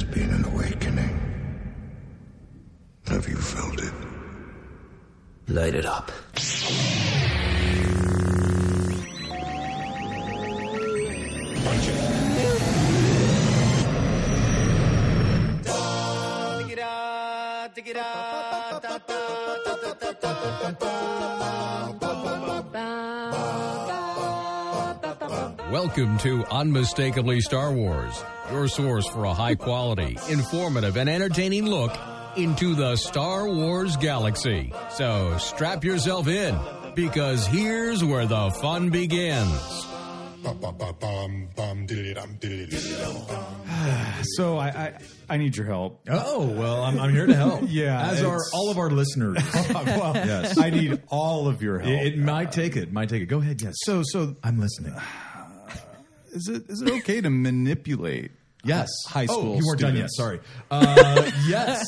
been an awakening. Have you felt it? Light it up. Welcome to Unmistakably Star Wars, your source for a high-quality, informative, and entertaining look into the Star Wars galaxy. So strap yourself in, because here's where the fun begins. So I need your help. Oh, well, I'm here to help. Yeah. As are all of our listeners. Well, Yes. I need all of your help. It might take it. Go ahead, yes. So I'm listening. is it okay to manipulate? Yes. High school. Oh, you weren't done yet. students? Sorry. Yes.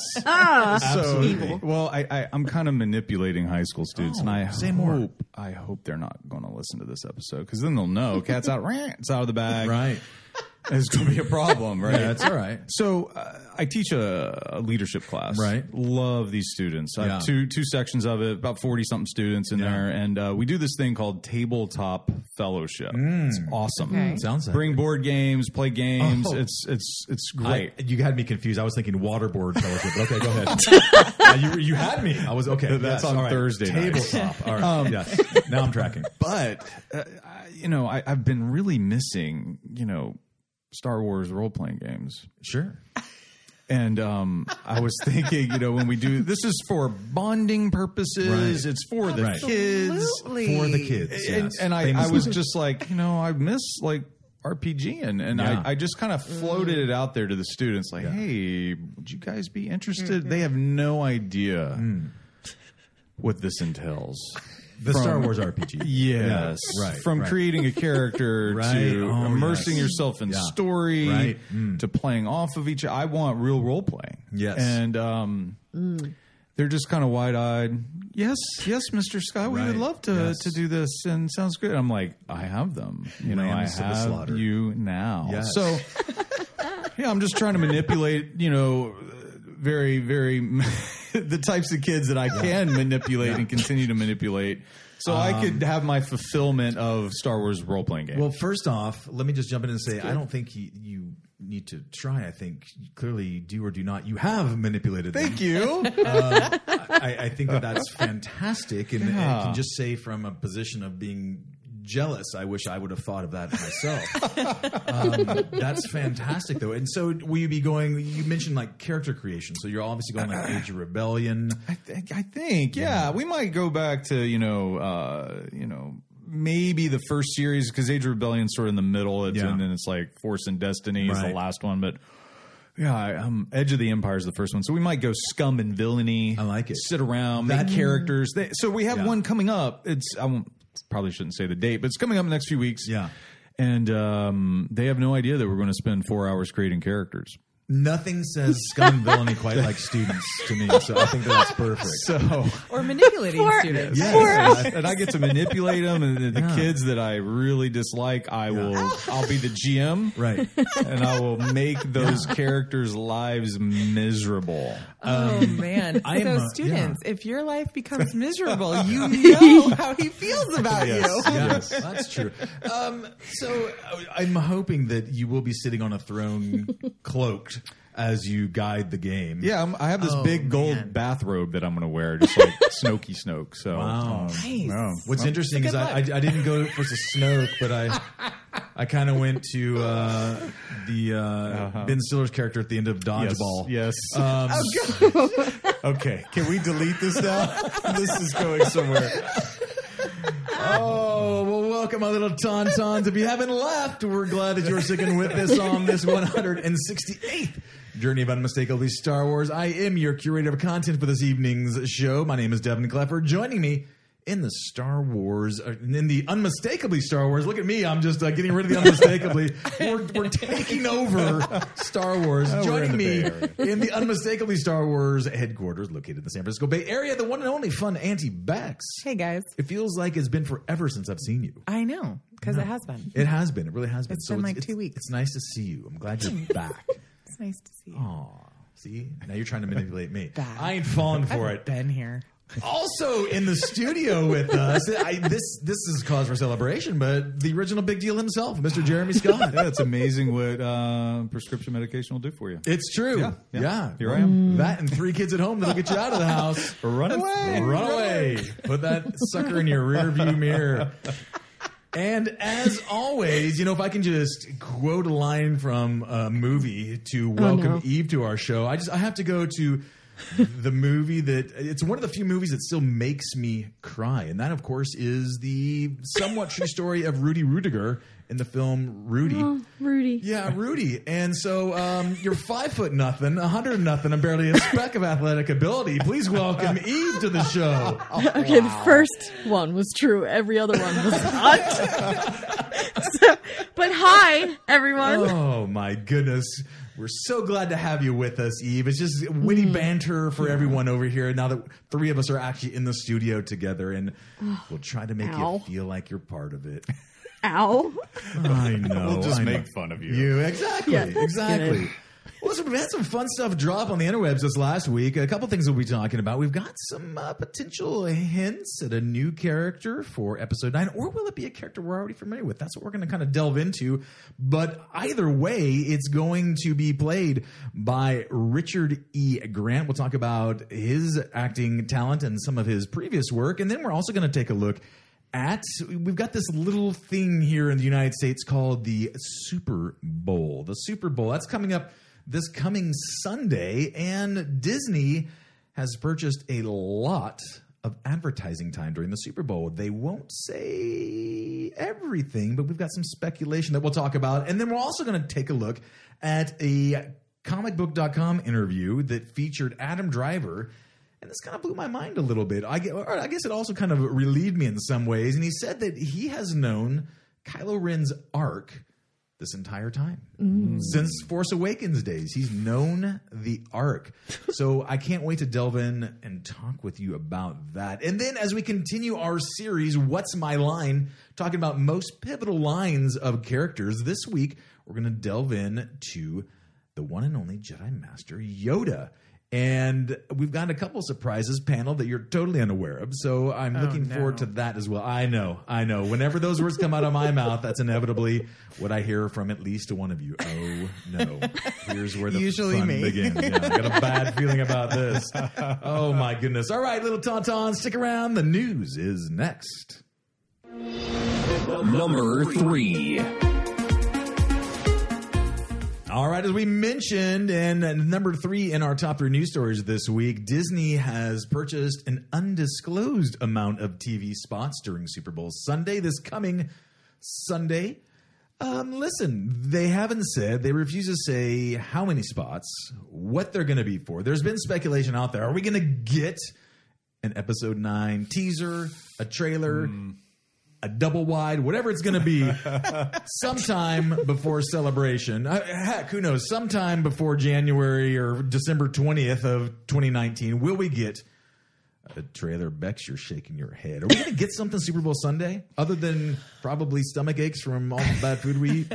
So, well, I'm kind of manipulating high school students, and I hope they're not going to listen to this episode, because then they'll know cat's out, it's out of the bag. Right. It's going to be a problem, right? Yeah, that's all right. So I teach a leadership class. Right. Love these students. I have two sections of it, about 40-something students in there. And we do this thing called Tabletop Fellowship. It's awesome. Okay. Sounds like Bring board games, play games. Oh. It's great. You had me confused. I was thinking waterboard fellowship, but okay, go ahead. You had me. I was okay. That's yes, on all right. Thursday night. Tabletop. All right. Yes. Now I'm tracking. But, I've been really missing, Star Wars role-playing games. Sure. And I was thinking, when we do, this is for bonding purposes. Right. It's for the Right. kids. Absolutely. For the kids. Yes. And I was just like, I miss RPG. And Yeah. I just kind of floated it out there to the students like, hey, would you guys be interested? They have no idea what this entails. The Star Wars RPG. Yes. Yeah, right. From right. creating a character Right. to Oh, immersing yes. yourself in Yeah. story Right. to playing off of each other. I want real role playing. Yes. And they're just kind of wide-eyed. Yes, Mr. Scott, we would Right. love to Yes. do this, and sounds good. I'm like, I have them. I Lambs to the have slaughter. you now. Yes. So, I'm just trying to manipulate, very, very the types of kids that I can manipulate and continue to manipulate, so I could have my fulfillment of Star Wars role-playing games. Well, first off, let me just jump in and say I don't think you need to try. I think you clearly do or do not. You have manipulated them. Thank you. I think that's fantastic, and I can just say from a position of being jealous, I wish I would have thought of that myself. That's fantastic, though. And so, will you be going? You mentioned character creation, so you're obviously going Age of Rebellion. I think, yeah, we might go back to maybe the first series, because Age of Rebellion's sort of in the middle, and then it's like Force and Destiny is the Right. last one, but. Yeah, Edge of the Empire is the first one. So we might go Scum and Villainy. I like it. Sit around, make characters. So we have Yeah. one coming up. Probably shouldn't say the date, but it's coming up in the next few weeks. Yeah. And they have no idea that we're going to spend 4 hours creating characters. Nothing says scum and villainy quite like students to me, so I think that's perfect. So, Or manipulating students. and I get to manipulate them, and the kids that I really dislike, I'll be the GM, Right. and I will make those characters' lives miserable. Oh, man. I am a- students, if your life becomes miserable, you know how he feels about you. Yes, that's true. So I'm hoping that you will be sitting on a throne cloaked as you guide the game. Yeah, I have this big gold man. bathrobe that I'm going to wear, just like Snokey Snoke. So, Wow. Nice. yeah. What's interesting is I didn't go for the Snoke, but I kind of went to the Ben Stiller's character at the end of Dodgeball. Yes. Um, Okay, can we delete this now? This is going somewhere. Oh, well, welcome, my little tauntauns. If you haven't left, we're glad that you're sticking with us on this 168th Journey of Unmistakably Star Wars. I am your curator of content for this evening's show. My name is Devin Kleffer. Joining me in the Star Wars, in the Unmistakably Star Wars. Look at me. I'm just getting rid of the Unmistakably. We're taking over Star Wars. Joining me in the Unmistakably Star Wars headquarters located in the San Francisco Bay Area, the one and only fun Auntie Bex. Hey, guys. It feels like it's been forever since I've seen you. I know, because it has been. It has been. It really has been. It's been like 2 weeks. It's nice to see you. I'm glad you're back. It's nice to see you. Aw, see? Now you're trying to manipulate me. Bad. I ain't falling for it. Been here. Also in the studio with us, this is cause for celebration, but the original big deal himself, Mr. Jeremy Scott. Yeah, it's amazing what prescription medication will do for you. It's true. Yeah. Here I am. That and 3 kids at home that'll get you out of the house. Run away. Run away. Put that sucker in your rear view mirror. And as always, if I can just quote a line from a movie to welcome Eve to our show, I have to go to the movie that it's one of the few movies that still makes me cry. And that, of course, is the somewhat true story of Rudy Rudiger in the film Rudy. Oh, Rudy. Yeah, Rudy. And so you're 5'0", 100 nothing, and barely a speck of athletic ability. Please welcome Eve to the show. Okay, the first one was true. Every other one was not. But hi, everyone. Oh, my goodness. We're so glad to have you with us, Eve. It's just witty banter for everyone over here now that 3 of us are actually in the studio together, and we'll try to make you feel like you're part of it. Ow. I know. We'll just I know. make fun of you. Exactly. Yeah, that's exactly. good. Well, listen, we've had some fun stuff drop on the interwebs this last week. A couple things we'll be talking about. We've got some potential hints at a new character for episode 9, or will it be a character we're already familiar with? That's what we're going to kind of delve into. But either way, it's going to be played by Richard E. Grant. We'll talk about his acting talent and some of his previous work. And then we're also going to take a look we've got this little thing here in the United States called the Super Bowl. The Super Bowl, that's coming up this coming Sunday, and Disney has purchased a lot of advertising time during the Super Bowl. They won't say everything, but we've got some speculation that we'll talk about. And then we're also going to take a look at a comicbook.com interview that featured Adam Driver. And this kind of blew my mind a little bit. I guess it also kind of relieved me in some ways. And he said that he has known Kylo Ren's arc this entire time. Since Force Awakens days, he's known the arc. So I can't wait to delve in and talk with you about that. And then as we continue our series, What's My Line? Talking about most pivotal lines of characters. This week, we're going to delve in to the one and only Jedi Master Yoda. And we've got a couple surprises panel that you're totally unaware of. So I'm looking forward to that as well. I know. Whenever those words come out of my mouth, that's inevitably what I hear from at least one of you. Oh, no. Here's where the Usually fun me. begins. Yeah, I got a bad feeling about this. Oh, my goodness. All right, little tauntauns, stick around. The news is next. Number 3. All right, as we mentioned, and number 3 in our top 3 news stories this week, Disney has purchased an undisclosed amount of TV spots during Super Bowl Sunday, this coming Sunday. Listen, they haven't said, they refuse to say how many spots, what they're going to be for. There's been speculation out there. Are we going to get an episode 9 teaser, a trailer, a double wide, whatever it's going to be, sometime before Celebration. Heck, who knows? Sometime before January or December 20th of 2019, will we get a trailer? Bex, you're shaking your head. Are we going to get something Super Bowl Sunday other than probably stomach aches from all the bad food we eat?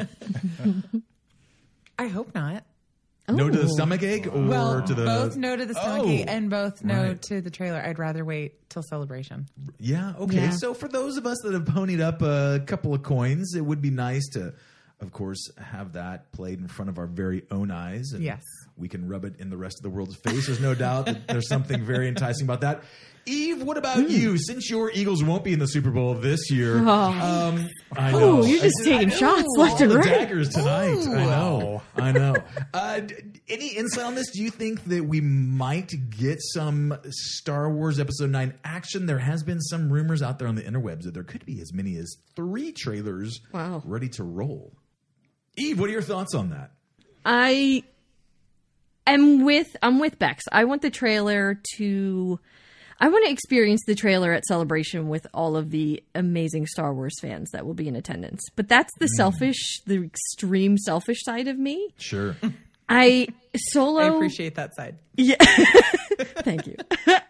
I hope not. No to the stomach ache or to the... both no to the stomach ache and both no right. to the trailer. I'd rather wait till Celebration. Yeah, okay. Yeah. So for those of us that have ponied up a couple of coins, it would be nice to, of course, have that played in front of our very own eyes. And Yes. we can rub it in the rest of the world's face. There's no doubt that there's something very enticing about that. Eve, what about you? Since your Eagles won't be in the Super Bowl this year, I know. Oh, you're just taking shots left and All the right. daggers tonight. I know. Any insight on this? Do you think that we might get some Star Wars Episode 9 action? There has been some rumors out there on the interwebs that there could be as many as 3 trailers ready to roll. Eve, what are your thoughts on that? I'm with Bex. I want the trailer I want to experience the trailer at Celebration with all of the amazing Star Wars fans that will be in attendance. But that's the the extreme selfish side of me. Sure. I appreciate that side. Yeah. Thank you.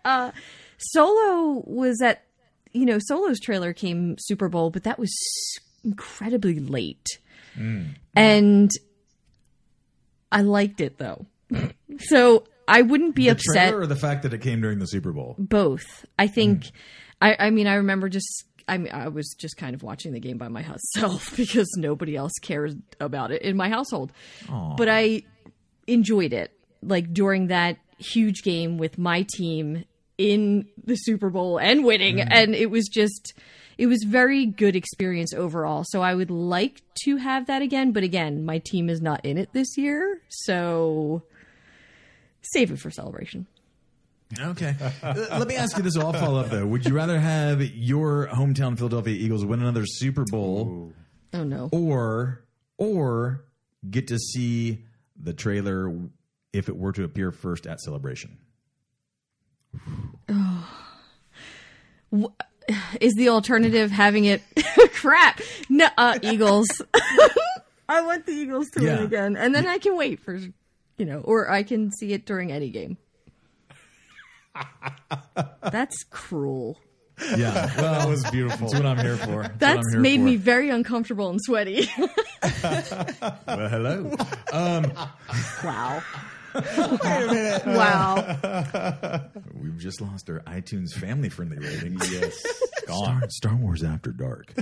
Solo was at, Solo's trailer came Super Bowl, but that was incredibly late. And I liked it though. So I wouldn't be The upset. trailer or the fact that it came during the Super Bowl? Both. I think. I mean, I remember I was just kind of watching the game by myself because nobody else cares about it in my household. Aww. But I enjoyed it, like during that huge game with my team in the Super Bowl and winning, and it was very good experience overall. So I would like to have that again, but again, my team is not in it this year, so save it for Celebration. Okay. Let me ask you this. I'll follow up, though. Would you rather have your hometown Philadelphia Eagles win another Super Bowl Oh no. or get to see the trailer if it were to appear first at Celebration? Is the alternative having it crap? No, Eagles. I want the Eagles to win again, and then I can wait for, or I can see it during any game. That's cruel. Yeah, well, That was beautiful. that's what I'm here for. That's made me very uncomfortable and sweaty. Well, hello. Wow. Wait a minute. Wow. We've just lost our iTunes family-friendly rating. Yes. Gone. Star Wars After Dark.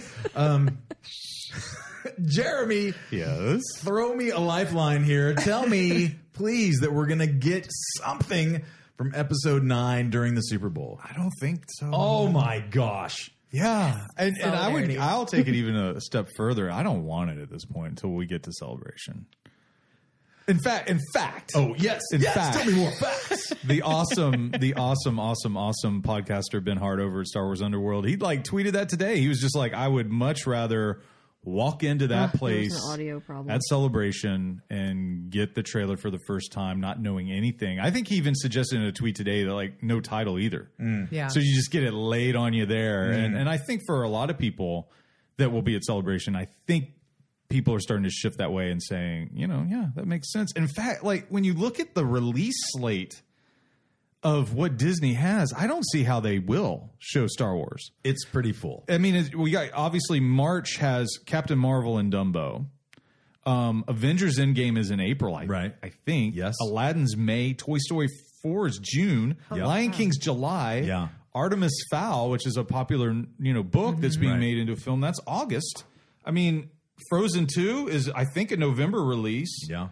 Jeremy, Yes. throw me a lifeline here. Tell me, please, that we're going to get something from episode 9 during the Super Bowl. I don't think so. Oh, my gosh. Yeah, and Solidarity. I'll take it even a step further. I don't want it at this point until we get to Celebration. In fact. Oh, yes. In yes, fact. tell me more facts. The awesome podcaster Ben Hart over at Star Wars Underworld. He tweeted that today. He was just like, I would much rather walk into that place There was an audio problem. at Celebration and get the trailer for the first time, not knowing anything. I think he even suggested in a tweet today that no title either. Yeah. So you just get it laid on you there. And I think for a lot of people that will be at Celebration, I think people are starting to shift that way and saying, yeah, that makes sense. In fact, when you look at the release slate of what Disney has, I don't see how they will show Star Wars. It's pretty full. I mean, we got obviously March has Captain Marvel and Dumbo. Avengers Endgame is in April, I think. Yes. Aladdin's May. Toy Story 4 is June. Yeah. Lion King's July. Yeah. Artemis Fowl, which is a popular book that's being made into a film, that's August. I mean, Frozen 2 is, I think, a November release. Yeah.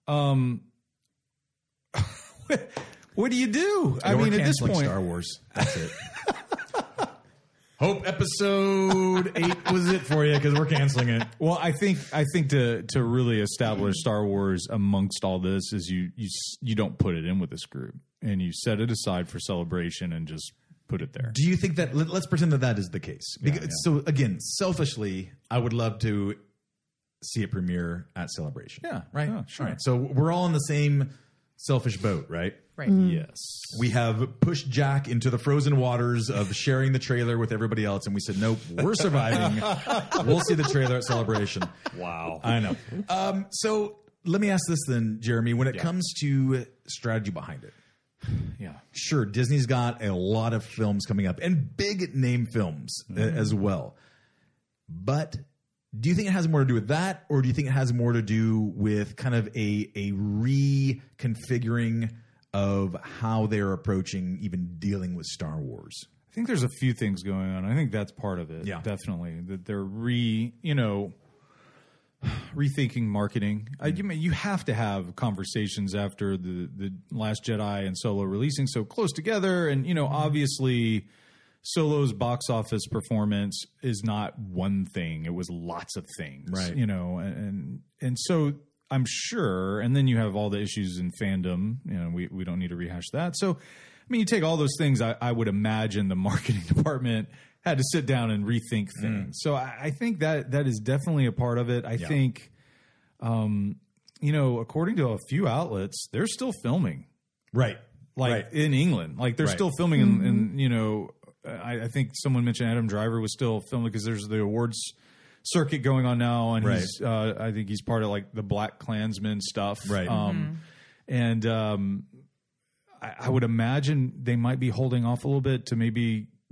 What do you do? I Or mean, at this canceling point, Star Wars. That's it. Hope episode 8 was it for you because we're canceling it. well, I think to really establish Star Wars amongst all this is you don't put it in with this group and you set it aside for Celebration and just put it there. Do you think that? Let's pretend that is the case. Because, So again, selfishly, I would love to see it premiere at Celebration. Yeah, Right. yeah, sure. All right. So we're all in the same selfish boat, right? Right. Yes. We have pushed Jack into the frozen waters of sharing the trailer with everybody else, and we said, nope, we're surviving. We'll see the trailer at Celebration. Wow. I know. So let me ask this then, Jeremy. When it comes to strategy behind it, Yeah. sure, Disney's got a lot of films coming up and big name films as well. But do you think it has more to do with that, or do you think it has more to do with kind of a reconfiguring of how they're approaching even dealing with Star Wars? I think there's a few things going on. I think that's part of it. Yeah. Definitely. That they're rethinking marketing. You have to have conversations after the Last Jedi and Solo releasing so close together. And, obviously Solo's box office performance is not one thing. It was lots of things, Right. And so I'm sure, and then you have all the issues in fandom. We don't need to rehash that. So, you take all those things. I would imagine the marketing department had to sit down and rethink things. So I think that is definitely a part of it. I think, according to a few outlets, they're still filming, Right. in England. They're Right. still filming, and I think someone mentioned Adam Driver was still filming because there's the awards circuit going on now, and Right. he's I think he's part of the Black Klansman stuff, Right. And I would imagine they might be holding off a little bit to maybe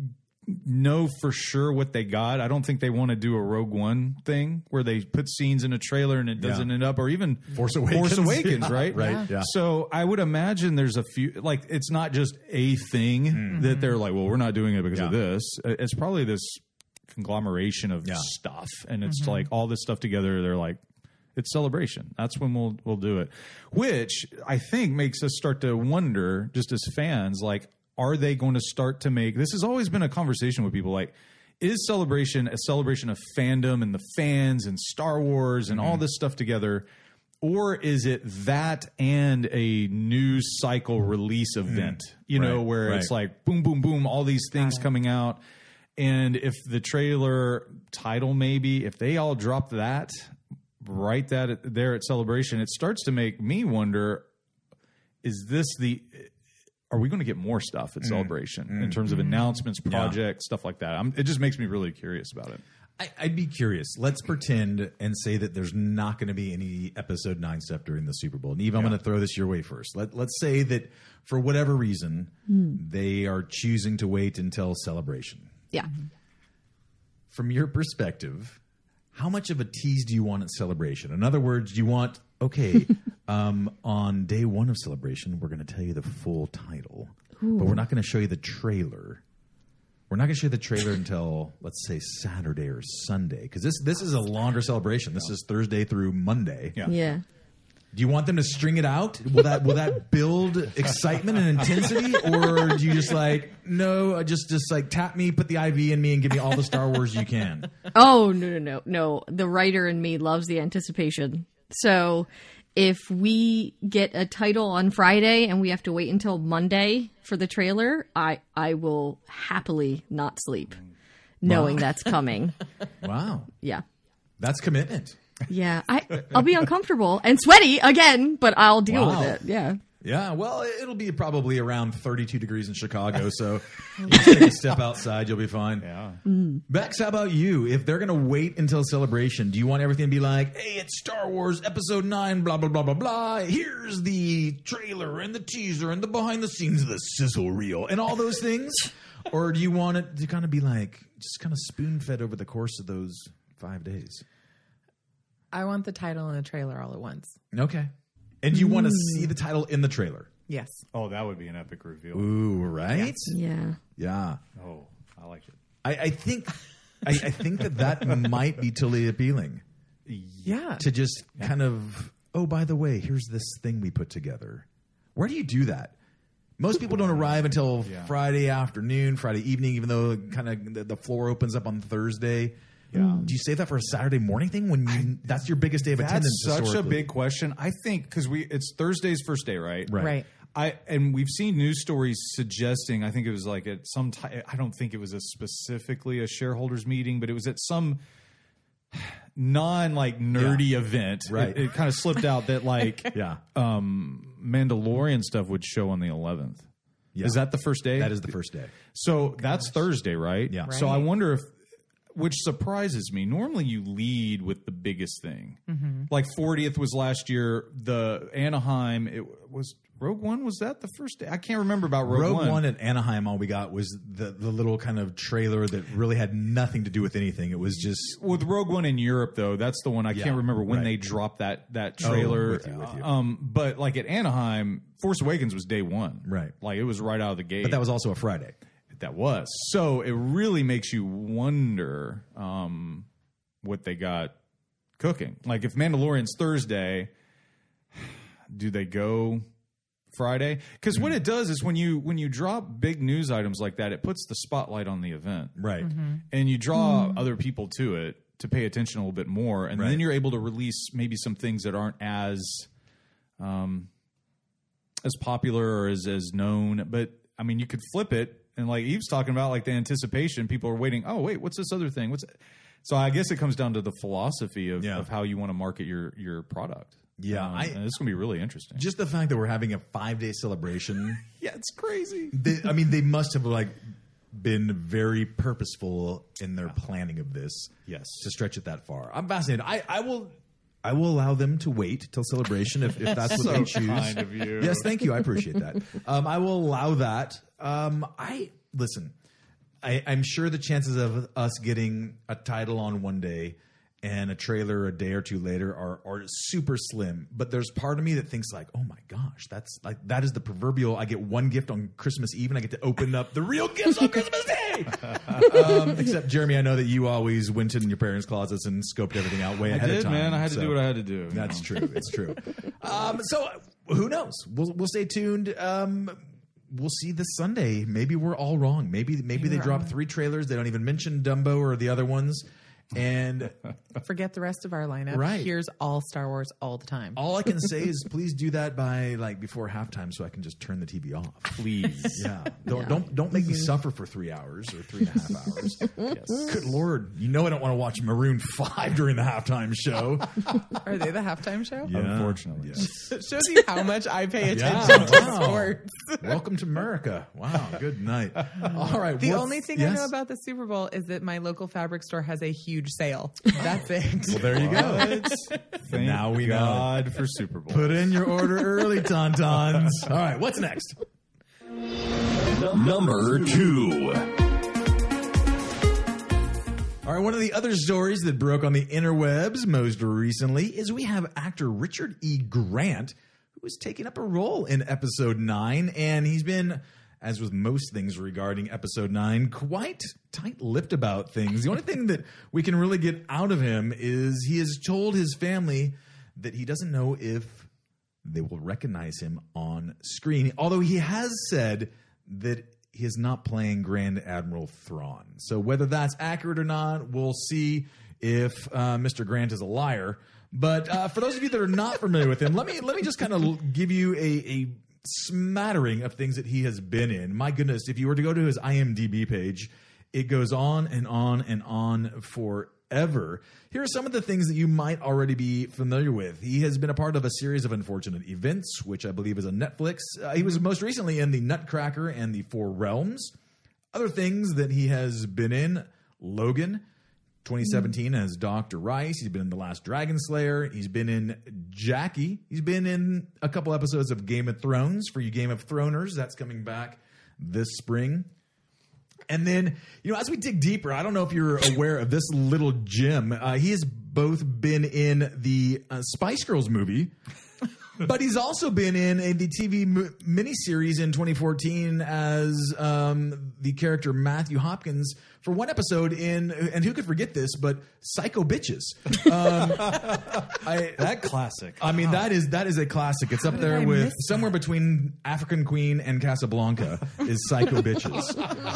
know for sure what they got. I don't think they want to do a Rogue One thing where they put scenes in a trailer and it doesn't end up, or even Force Awakens, yeah, right? Right. Yeah. So I would imagine there's a few, like, it's not just a thing that they're like, well, we're not doing it because of this. It's probably this conglomeration of stuff, and it's like all this stuff together. They're like, it's Celebration. That's when we'll do it, which I think makes us start to wonder, just as fans, like, are they going to start to make, this has always been a conversation with people, like, is Celebration a celebration of fandom and the fans and Star Wars and all this stuff together, or is it that and a news cycle release event, you know, where it's like boom, boom, boom, all these things coming out. And if the trailer title, maybe, if they all drop that, right there at Celebration, it starts to make me wonder, is this are we going to get more stuff at Celebration in terms of announcements, projects, stuff like that? It just makes me really curious about it. I'd be curious. Let's pretend and say that there's not going to be any Episode 9 stuff during the Super Bowl. Neve, I'm going to throw this your way first. Let's say that for whatever reason, they are choosing to wait until Celebration. Yeah. From your perspective, how much of a tease do you want at Celebration? In other words, you want, on day one of Celebration, we're going to tell you the full title, but we're not going to show you the trailer. We're not going to show you the trailer until, let's say, Saturday or Sunday, because this is a longer celebration. This is Thursday through Monday. Yeah. Do you want them to string it out? Will that build excitement and intensity, or do you just like, no, just like tap me, put the IV in me, and give me all the Star Wars you can? Oh, no. The writer in me loves the anticipation. So if we get a title on Friday and we have to wait until Monday for the trailer, I will happily not sleep knowing that's coming. Wow. Yeah. That's commitment. Yeah. I'll be uncomfortable and sweaty again, but I'll deal Wow. with it. Yeah. Yeah, well, it'll be probably around 32 degrees in Chicago, so you just take a step outside, you'll be fine. Yeah. Bex, how about you? If they're going to wait until Celebration, do you want everything to be like, hey, it's Star Wars Episode 9, blah, blah, blah, blah, blah. Here's the trailer and the teaser and the behind the scenes of the sizzle reel and all those things? Or do you want it to kind of be like, just kind of spoon-fed over the course of those 5 days? I want the title and the trailer all at once. Okay. And you want to see the title in the trailer? Yes. Oh, that would be an epic reveal. Ooh, right? Yeah. Yeah. Oh, I like it. I think that might be totally appealing. Yeah. To just kind of, oh, by the way, here's this thing we put together. Where do you do that? Most people don't arrive until Friday afternoon, Friday evening, even though kind of the floor opens up on Thursday. Yeah. Do you save that for a Saturday morning thing when that's your biggest day of attendance? That's such a big question. I think because it's Thursday's first day, right? Right. And we've seen news stories suggesting, I think it was like at some time, I don't think it was specifically a shareholders meeting, but it was at some nerdy event. Right. It kind of slipped out that Mandalorian stuff would show on the 11th. Yeah. Is that the first day? That is the first day. So that's Thursday, right? Yeah. So I wonder if, which surprises me. Normally you lead with the biggest thing. Mm-hmm. Like 40th was last year. The Anaheim, it was Rogue One. Was that the first day? I can't remember about Rogue One. Rogue One at Anaheim, all we got was the little kind of trailer that really had nothing to do with anything. It was just... With Rogue One in Europe, though, that's the one I can't remember when they dropped that trailer. With you. But like at Anaheim, Force Awakens was day one. Right. Like it was right out of the gate. But that was also a Friday. That was. So it really makes you wonder what they got cooking. Like if Mandalorian's Thursday, do they go Friday? Because what it does is when you drop big news items like that, it puts the spotlight on the event. Right. Mm-hmm. And you draw other people to it to pay attention a little bit more. And then you're able to release maybe some things that aren't as popular or as known. But, I mean, you could flip it. And like Eve's talking about, like the anticipation, people are waiting. Oh, wait, what's this other thing? So I guess it comes down to the philosophy of how you want to market your product. Yeah, and it's going to be really interesting. Just the fact that we're having a 5-day celebration. Yeah, it's crazy. They must have been very purposeful in their planning of this. Yes, to stretch it that far. I'm fascinated. I will allow them to wait till Celebration if that's what they choose. Kind of you. Yes, thank you. I appreciate that. I will allow that. Listen. I'm sure the chances of us getting a title on one day and a trailer a day or two later are super slim. But there's part of me that thinks like, oh my gosh, that is the proverbial. I get one gift on Christmas Eve and I get to open up the real gifts on Christmas Day. Except Jeremy, I know that you always went in your parents' closets and scoped everything out way ahead of time. Man, I had to do what I had to do. That's true. It's true. So who knows? We'll stay tuned. We'll see this Sunday. Maybe we're all wrong. Maybe they drop 3 trailers. They don't even mention Dumbo or the other ones. And forget the rest of our lineup. Right. Here's all Star Wars all the time. all I can say is please do that by before halftime so I can just turn the TV off. Please. Yeah. Don't make me suffer for 3 hours or 3.5 hours. Yes. Good Lord. You know I don't want to watch Maroon 5 during the halftime show. Are they the halftime show? Yeah. Unfortunately. Yes. It shows you how much I pay attention to sports. Welcome to America. Wow. Good night. All right. The only thing I know about the Super Bowl is that my local fabric store has a huge sale. That's it. Well, there you go. Thank Now we know. God for Super Bowl. Put in your order early, Tauntauns. All right. What's next? Number 2. All right, one of the other stories that broke on the interwebs most recently is we have actor Richard E. Grant, who is taking up a role in Episode 9, and he's been, as with most things regarding Episode 9, quite tight-lipped about things. The only thing that we can really get out of him is he has told his family that he doesn't know if they will recognize him on screen, although he has said that he is not playing Grand Admiral Thrawn. So whether that's accurate or not, we'll see if Mr. Grant is a liar. But for those of you that are not familiar with him, let me just kind of give you a smattering of things that he has been in. My goodness, if you were to go to his IMDb page, it goes on and on and on forever. Here are some of the things that you might already be familiar with. He has been a part of a series of unfortunate events, which I believe is on Netflix. He was most recently in The Nutcracker and The Four Realms. Other things that he has been in, Logan, 2017 as Dr. Rice. He's been in The Last Dragon Slayer. He's been in Jackie. He's been in a couple episodes of Game of Thrones. For you Game of Throners, that's coming back this spring. And then, as we dig deeper, I don't know if you're aware of this little gem. He has both been in the Spice Girls movie, but he's also been in the TV miniseries in 2014 as the character Matthew Hopkins for one episode in, and who could forget this, but Psycho Bitches. That classic. I mean, that is a classic. It's up there with somewhere between African Queen and Casablanca is Psycho Bitches.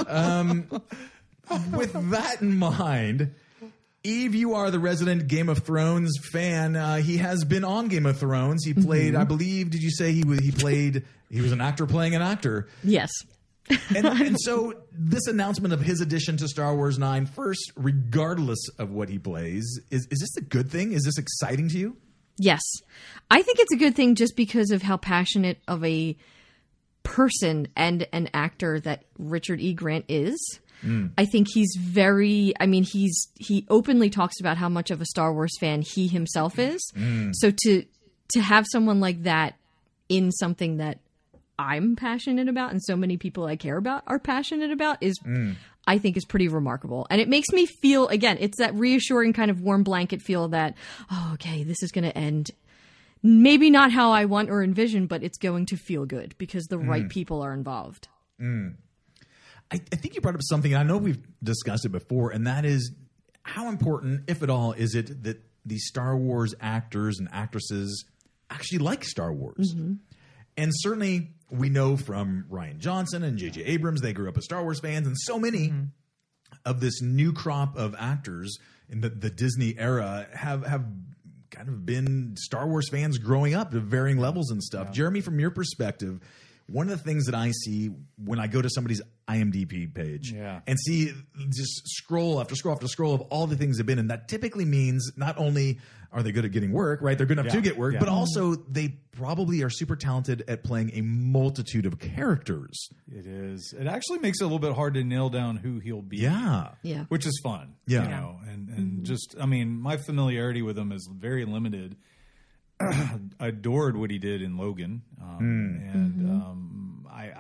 With that in mind, Eve, you are the resident Game of Thrones fan. He has been on Game of Thrones. He played, I believe, did you say he was an actor playing an actor? Yes. And so this announcement of his addition to Star Wars 9, first, regardless of what he plays, is this a good thing? Is this exciting to you? Yes. I think it's a good thing just because of how passionate of a person and an actor that Richard E. Grant is. I think he's he openly talks about how much of a Star Wars fan he himself is. So to have someone like that in something that I'm passionate about and so many people I care about are passionate about I think is pretty remarkable. And it makes me feel, again, it's that reassuring kind of warm blanket feel that, oh, okay, this is going to end maybe not how I want or envision, but it's going to feel good because the right people are involved. I think you brought up something, and I know we've discussed it before, and that is how important, if at all, is it that the Star Wars actors and actresses actually like Star Wars? And certainly we know from Rian Johnson and J.J. Abrams, they grew up as Star Wars fans, and so many of this new crop of actors in the Disney era have kind of been Star Wars fans growing up at varying levels and stuff. Yeah. Jeremy, from your perspective, one of the things that I see when I go to somebody's IMDb page and see just scroll after scroll after scroll of all the things they've been in, that typically means not only are they good at getting work, right? They're good enough to get work, but also they probably are super talented at playing a multitude of characters. It is. It actually makes it a little bit hard to nail down who he'll be. Yeah. Which is fun. Yeah. And just, I mean, my familiarity with him is very limited. I adored what he did in Logan. I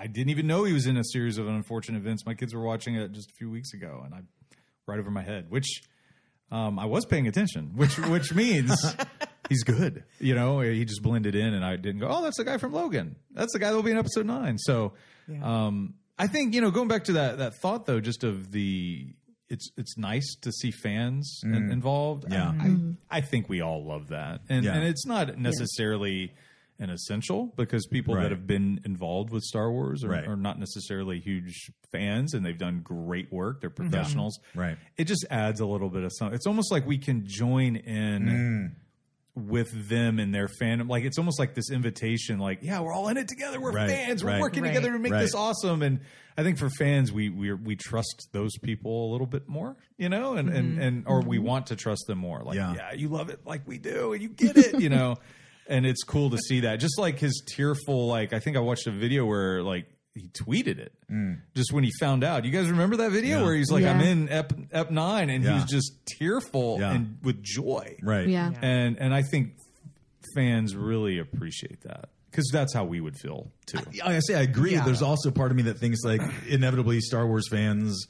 I didn't even know he was in a series of unfortunate events. My kids were watching it just a few weeks ago, and right over my head, which I was paying attention, which means he's good. You know, he just blended in, and I didn't go, oh, that's the guy from Logan. That's the guy that will be in episode 9. So I think, going back to that thought, though, just of it's nice to see fans involved. Yeah. I think we all love that. And it's not necessarily an essential, because people that have been involved with Star Wars are not necessarily huge fans, and they've done great work. They're professionals. Right. It just adds a little bit of something. It's almost like we can join in with them and their fandom. Like, it's almost like this invitation, like, yeah, we're all in it together. We're fans. We're working together to make this awesome. And I think for fans, we trust those people a little bit more, and or we want to trust them more. Like, yeah, you love it like we do, and you get it, And it's cool to see that. Just like his tearful, like, I think I watched a video where, like, he tweeted it just when he found out. You guys remember that video where he's like, I'm in Ep 9, and he was just tearful and with joy. Right. Yeah. And I think fans really appreciate that, because that's how we would feel too. I agree. Yeah. There's also part of me that thinks, like, inevitably some Star Wars fans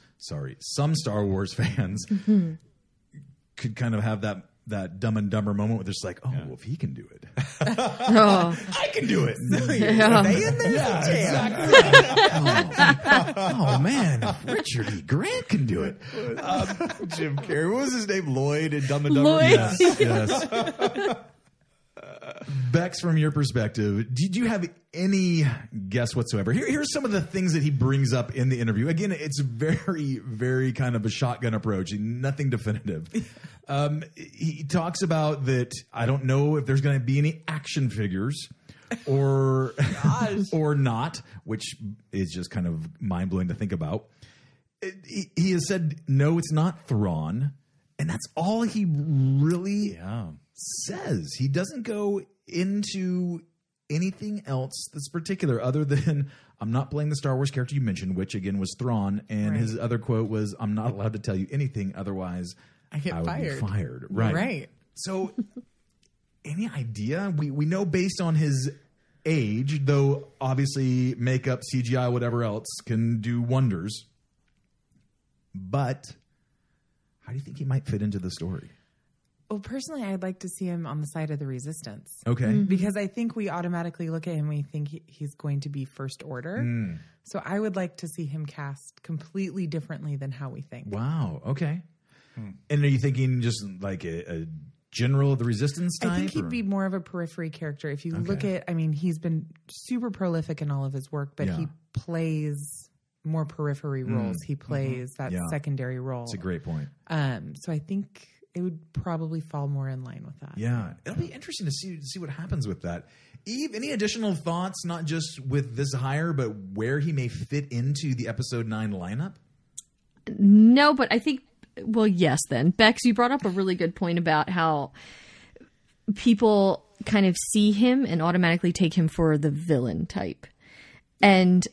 could kind of have that Dumb and Dumber moment where they're just like, well, if he can do it, I can do it. Are they in there? Yeah, exactly. Oh man, if Richard E. Grant can do it. Jim Carrey. What was his name? Lloyd in Dumb and Dumber? Lloyd. Yes. Bex, from your perspective, did you have any guess whatsoever? Here's some of the things that he brings up in the interview. Again, it's very, very kind of a shotgun approach, nothing definitive. He talks about that, I don't know if there's going to be any action figures or not, which is just kind of mind-blowing to think about. He has said, no, it's not Thrawn, and that's all he really says. He doesn't go into anything else that's particular other than, I'm not playing the Star Wars character you mentioned, which again was Thrawn, and his other quote was, I'm not allowed to tell you anything, otherwise I would be fired. Right. So any idea? We know based on his age, though obviously makeup, CGI, whatever else can do wonders. But how do you think he might fit into the story? Well, personally, I'd like to see him on the side of the Resistance. Okay. Because I think we automatically look at him, we think he's going to be First Order. So I would like to see him cast completely differently than how we think. Wow. Okay. And are you thinking just like a general of the Resistance type? I think he'd be more of a periphery character. If you look at, he's been super prolific in all of his work, but he plays more periphery roles. He plays that secondary role. That's a great point. So I think it would probably fall more in line with that. Yeah. It'll be interesting to see what happens with that. Eve, any additional thoughts, not just with this hire, but where he may fit into the episode 9 lineup? No, but I think, well, yes, then. Bex, you brought up a really good point about how people kind of see him and automatically take him for the villain type. And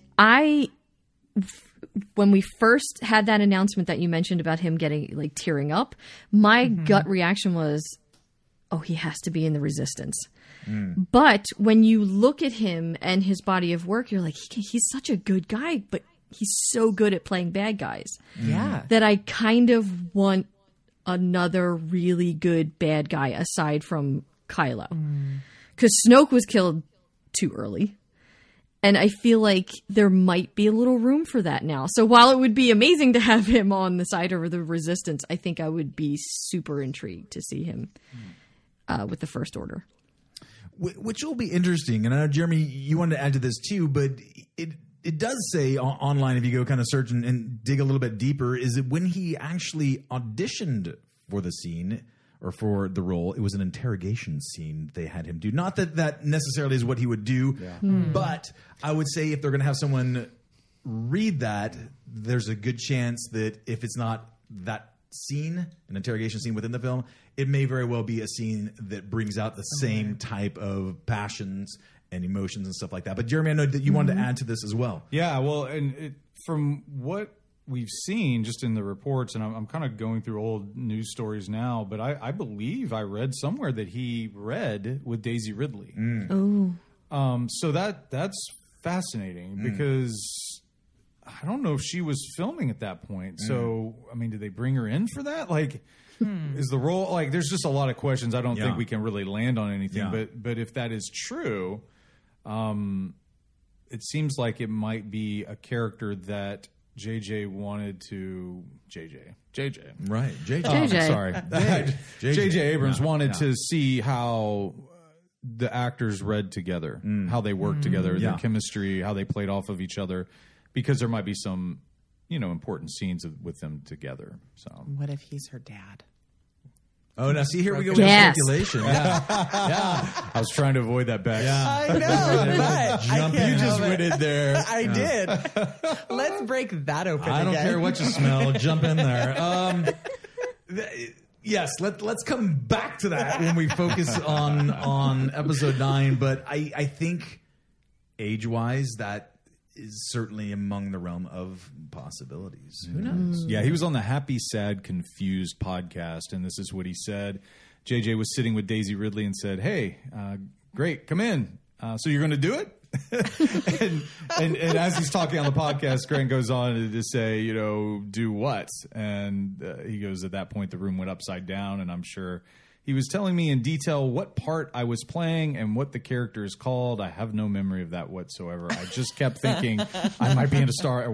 when we first had that announcement that you mentioned about him getting, like, tearing up, my gut reaction was, oh, he has to be in the Resistance. But when you look at him and his body of work, you're like, he's such a good guy, but he's so good at playing bad guys. Yeah. That I kind of want another really good bad guy aside from Kylo. Because Snoke was killed too early. And I feel like there might be a little room for that now. So while it would be amazing to have him on the side of the Resistance, I think I would be super intrigued to see him with the First Order. Which will be interesting. And I know, Jeremy, you wanted to add to this too, but it does say online, if you go kind of search and dig a little bit deeper, is that when he actually auditioned for the scene or for the role, it was an interrogation scene they had him do. Not that necessarily is what he would do, but I would say if they're going to have someone read that, there's a good chance that if it's not that scene, an interrogation scene within the film, it may very well be a scene that brings out the same type of passions and emotions and stuff like that. But Jeremy, I know that you wanted to add to this as well. Yeah, well, and from what we've seen just in the reports, and I'm kind of going through old news stories now, but I believe I read somewhere that he read with Daisy Ridley. Oh. So that's fascinating because I don't know if she was filming at that point. So, I mean, did they bring her in for that? Like, is the role like? There's just a lot of questions. I don't think we can really land on anything. But if that is true, it seems like it might be a character that JJ wanted to JJ. Right. Sorry. JJ Abrams wanted to see how the actors read together, how they worked together, their chemistry, how they played off of each other, because there might be some, important scenes with them together. So what if he's her dad? Oh, now see, here we go with Yes. speculation. Yeah. I was trying to avoid that back. Yeah. I know, but You just went in there. I did. Let's break that open. I don't care what you smell. Jump in there. Yes, let's come back to that when we focus on episode 9. But I think age-wise, that is certainly among the realm of possibilities. Who knows? Yeah, he was on the Happy, Sad, Confused podcast, and this is what he said. JJ was sitting with Daisy Ridley and said, "Hey, great, come in. So you're going to do it?" and as he's talking on the podcast, Grant goes on to say, do what? And he goes, at that point, the room went upside down, and I'm sure he was telling me in detail what part I was playing and what the character is called. I have no memory of that whatsoever. I just kept thinking I might be into Star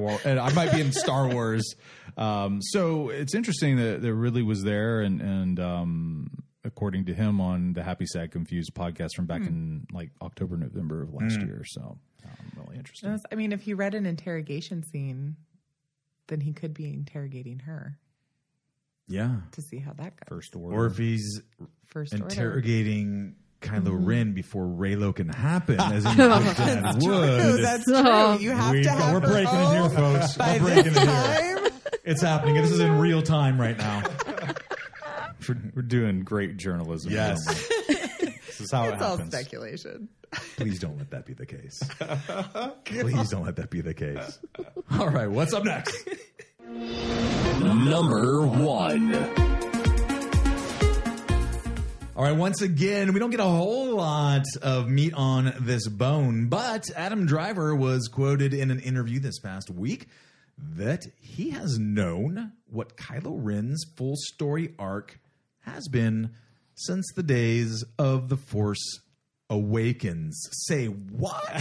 Wars. So it's interesting that Ridley was there, and according to him on the Happy, Sad, Confused podcast from back in like October, November of last year. So really interesting. I mean, if he read an interrogation scene, then he could be interrogating her. Yeah. To see how that goes. First order. Or if he's interrogating Kylo Ren before Reylo can happen, as he would. That's true. You have to have we're breaking in here, folks. We're breaking in here. It's happening. This is in real time right now. We're doing great journalism. Yes. This is how it happens. It's all speculation. Please don't let that be the case. Please don't let that be the case. All right, what's up next? Number 1. All right, once again, we don't get a whole lot of meat on this bone, but Adam Driver was quoted in an interview this past week that he has known what Kylo Ren's full story arc has been since the days of The Force Awakens. Say what?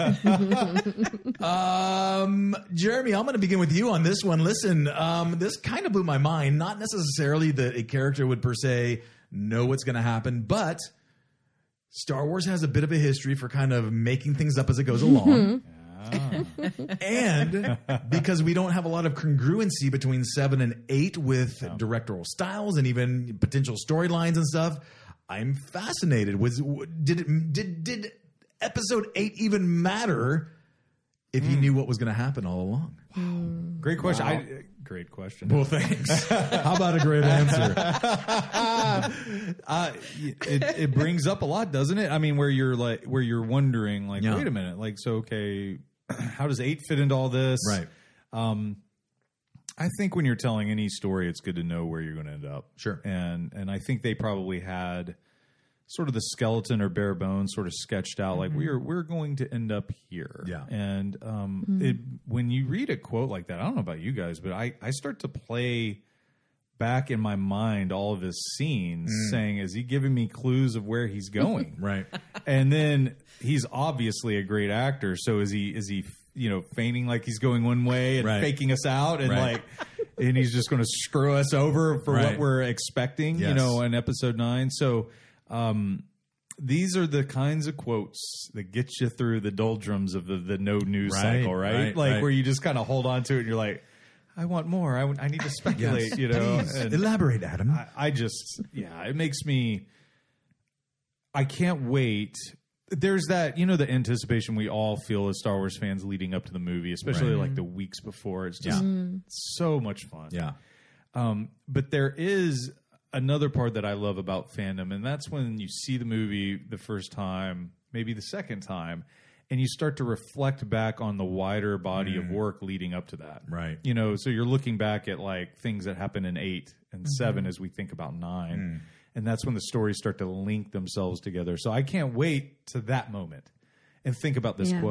Jeremy, I'm going to begin with you on this one. Listen, this kind of blew my mind. Not necessarily that a character would per se know what's going to happen, but Star Wars has a bit of a history for kind of making things up as it goes along. And because we don't have a lot of congruency between 7 and 8 with directorial styles and even potential storylines and stuff, I'm fascinated. Did episode 8 even matter if you knew what was going to happen all along? Wow. Great question. Wow. Great question. Well, thanks. How about a great answer? It brings up a lot, doesn't it? I mean, where you're wondering, like, wait a minute, like, so okay, how does 8 fit into all this? Right. I think when you're telling any story, it's good to know where you're going to end up. Sure. And I think they probably had sort of the skeleton or bare bones sort of sketched out, like we're going to end up here. Yeah. And when you read a quote like that, I don't know about you guys, but I start to play back in my mind all of his scenes saying, is he giving me clues of where he's going? Right. And then he's obviously a great actor. So is he feigning like he's going one way and faking us out and and he's just going to screw us over for what we're expecting, in episode 9. So, these are the kinds of quotes that get you through the doldrums of the no news cycle, right? Where you just kind of hold on to it and you're like, I want more. I need to speculate, Please, and elaborate, Adam. It makes me, I can't wait. There's that, the anticipation we all feel as Star Wars fans leading up to the movie, especially like the weeks before. It's just so much fun. Yeah. But there is another part that I love about fandom, and that's when you see the movie the first time, maybe the second time, and you start to reflect back on the wider body of work leading up to that. Right. So you're looking back at like things that happened in 8 and 7 as we think about 9. And that's when the stories start to link themselves together. So I can't wait to that moment and think about this quote.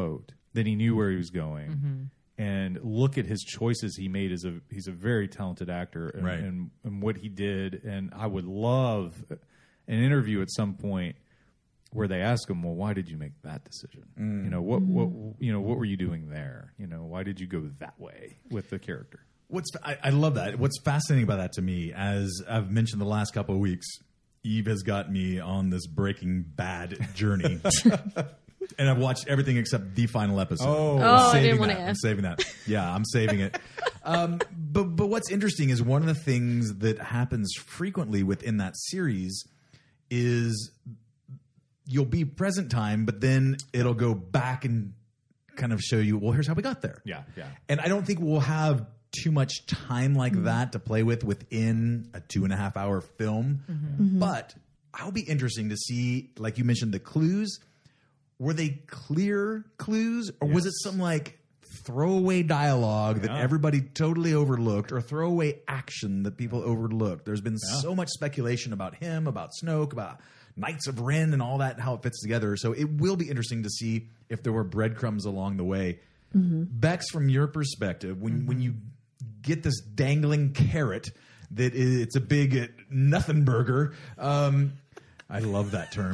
that he knew where he was going. And look at his choices he made. He's a very talented actor, and what he did. And I would love an interview at some point where they ask him, "Well, why did you make that decision? What were you doing there? Why did you go that way with the character?" I love that. What's fascinating about that to me, as I've mentioned the last couple of weeks, Eve has got me on this Breaking Bad journey. And I've watched everything except the final episode. Oh, I didn't want to ask. I'm saving that. Yeah, I'm saving it. But what's interesting is one of the things that happens frequently within that series is you'll be present time, but then it'll go back and kind of show you, well, here's how we got there. Yeah. And I don't think we'll have too much time like that to play with within a 2.5 hour film. But I'll be interesting to see, like you mentioned, the clues. Were they clear clues, or was it some like throwaway dialogue that everybody totally overlooked, or throwaway action that people overlooked? There's been so much speculation about him, about Snoke, about Knights of Ren, and all that, how it fits together. So it will be interesting to see if there were breadcrumbs along the way. Bex, from your perspective, when you get this dangling carrot that it's a big nothing burger. I love that term.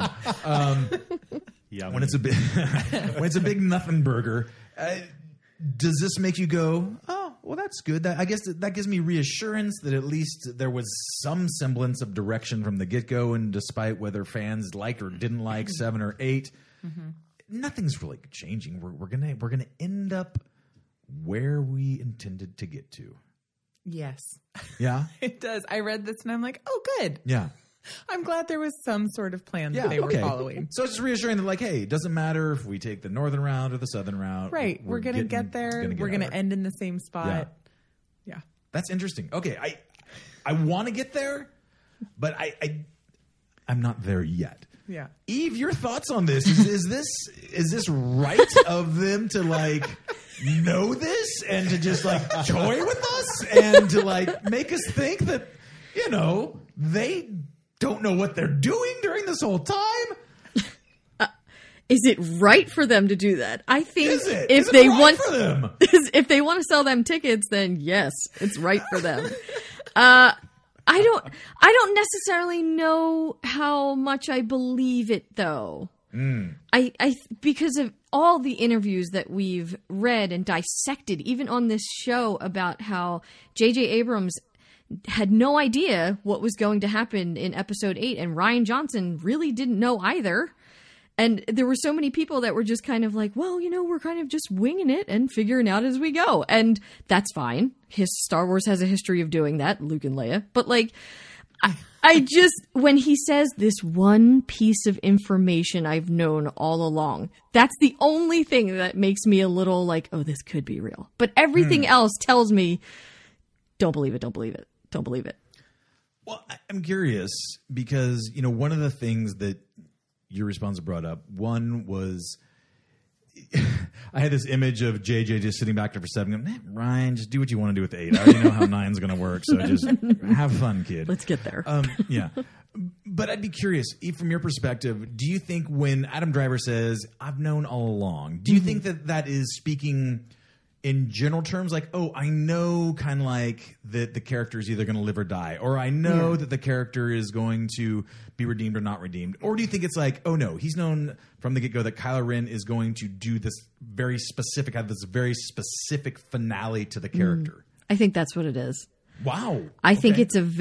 When it's a big nothing burger, does this make you go, oh, well, that's good. I guess that gives me reassurance that at least there was some semblance of direction from the get-go, and despite whether fans liked or didn't like 7 or 8, nothing's really changing. We're gonna end up where we intended to get to. Yes. Yeah? It does. I read this and I'm like, oh, good. Yeah. I'm glad there was some sort of plan that they were following. So it's just reassuring that, like, hey, it doesn't matter if we take the northern route or the southern route. Right. We're going to get there. We're going to end in the same spot. Yeah. That's interesting. Okay. I want to get there, but I'm not there yet. Yeah. Eve, your thoughts on this? Is this right of them to, like, know this and to just, like, toy with us and to, like, make us think that, they don't know what they're doing during this whole time? Is it right for them to do that? I think if they want to sell them tickets, then yes, it's right for them. I don't necessarily know how much I believe it, though. Because of all the interviews that we've read and dissected, even on this show, about how J.J. Abrams had no idea what was going to happen in episode 8, and Rian Johnson really didn't know either. And there were so many people that were just kind of like, well, we're kind of just winging it and figuring out as we go. And that's fine. Star Wars has a history of doing that, Luke and Leia. But, like, I just, when he says this one piece of information I've known all along, that's the only thing that makes me a little like, oh, this could be real. But everything else tells me, don't believe it, don't believe it, don't believe it. Well, I'm curious because, one of the things that your response brought up, one was I had this image of JJ just sitting back there for 7 going, Ryan, just do what you want to do with 8. I already know how 9's going to work, so just have fun, kid. Let's get there. Yeah. But I'd be curious, Eve, from your perspective, do you think when Adam Driver says, I've known all along, do you think that is speaking in general terms, like, oh, I know kind of like that the character is either going to live or die, or I know that the character is going to be redeemed or not redeemed? Or do you think it's like, oh, no, he's known from the get-go that Kylo Ren is going to do this very specific finale to the character? I think that's what it is. Wow. I think it's if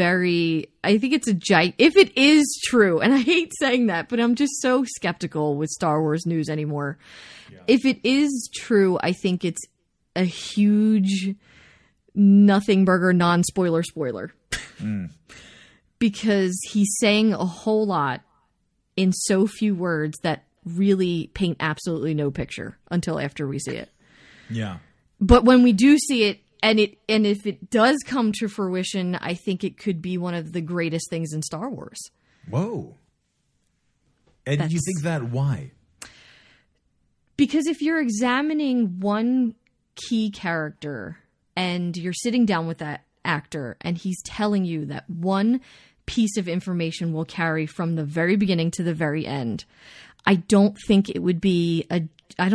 it is true, and I hate saying that, but I'm just so skeptical with Star Wars news anymore. Yeah. If it is true, I think it's a huge nothing burger, non-spoiler spoiler. Because he's saying a whole lot in so few words that really paint absolutely no picture until after we see it. Yeah. But when we do see it, and if it does come to fruition, I think it could be one of the greatest things in Star Wars. Whoa. And you think that why? Because if you're examining one key character and you're sitting down with that actor and he's telling you that one piece of information will carry from the very beginning to the very end, I don't think it would be a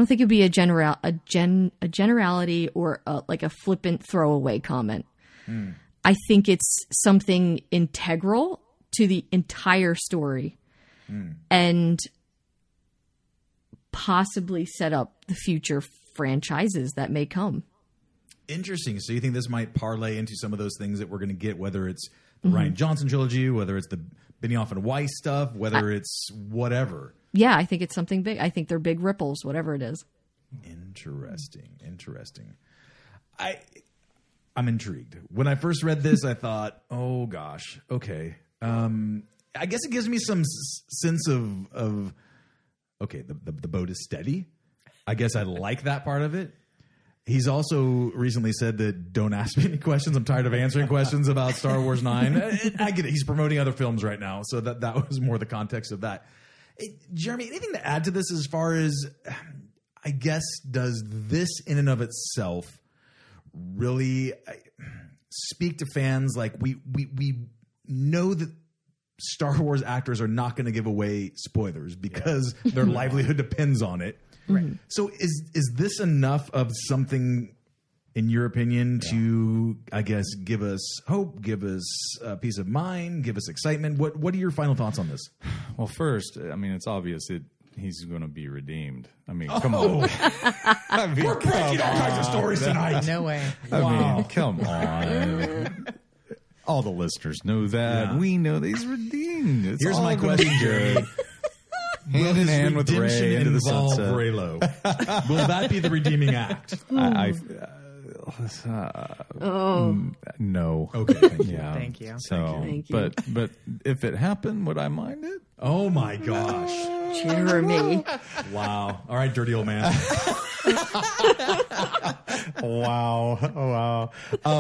generality or like a flippant throwaway comment. I think it's something integral to the entire story and possibly set up the future franchises that may come. Interesting. So you think this might parlay into some of those things that we're going to get, whether it's the Rian Johnson trilogy, whether it's the Benioff and Weiss stuff, whether it's whatever. Yeah, I think it's something big. I think they're big ripples, whatever it is. Interesting. I'm intrigued. When I first read this, I thought, oh gosh, okay. I guess it gives me some sense of okay, the boat is steady. I guess I like that part of it. He's also recently said that don't ask me any questions. I'm tired of answering questions about Star Wars 9. I get it. He's promoting other films right now, so that was more the context of that. Jeremy, anything to add to this as far as, I guess, does this in and of itself really speak to fans? Like we know that Star Wars actors are not going to give away spoilers because their livelihood depends on it. Right. So is this enough of something, in your opinion, to, I guess, give us hope, give us peace of mind, give us excitement? What are your final thoughts on this? Well, first, I mean, it's obvious that he's going to be redeemed. I mean, come on. I mean, we're breaking all kinds of stories tonight. No way. I mean, come on. All the listeners know that. Yeah. We know that he's redeemed. It's Here's my question, Jerry. Hand in hand with Rey into the sunset. Reylo? Will that be the redeeming act? No. Okay. Thank you. Yeah. Thank you. So, Thank you. But if it happened, would I mind it? Oh my gosh, Jeremy. Wow. All right, dirty old man. Wow.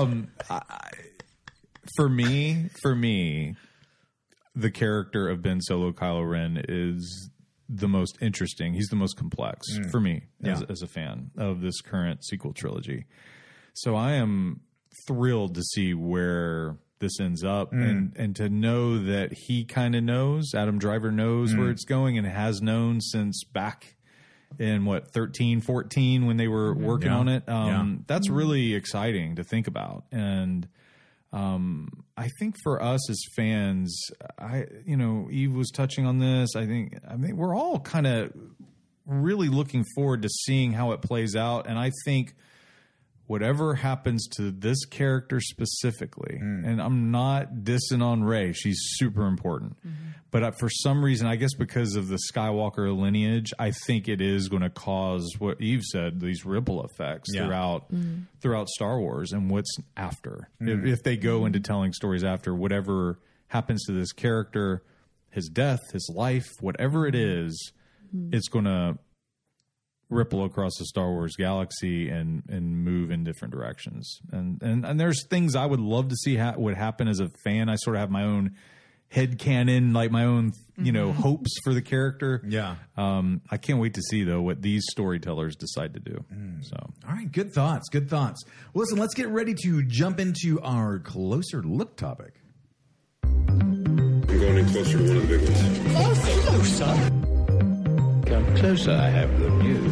For me, the character of Ben Solo Kylo Ren is the most interesting. He's the most complex for me as a fan of this current sequel trilogy. So I am thrilled to see where this ends up and to know that he kind of knows, Adam Driver knows where it's going and has known since back in 13, 14 when they were working on it. That's really exciting to think about. And I think for us as fans, Eve was touching on this. I think we're all kind of really looking forward to seeing how it plays out. And I think whatever happens to this character specifically, and I'm not dissing on Rey, she's super important. But for some reason, I guess because of the Skywalker lineage, I think it is going to cause what Eve said, these ripple effects throughout Star Wars and what's after. If they go into telling stories after, whatever happens to this character, his death, his life, whatever it is, it's going to ripple across the Star Wars galaxy and move in different directions. And there's things I would love to see would happen as a fan. I sort of have my own headcanon, like my own, hopes for the character. Yeah. I can't wait to see, though, what these storytellers decide to do. So, all right. Good thoughts. Well, listen, let's get ready to jump into our closer look topic. I'm going in closer to one of the big ones. Closer? Come closer, I have good news.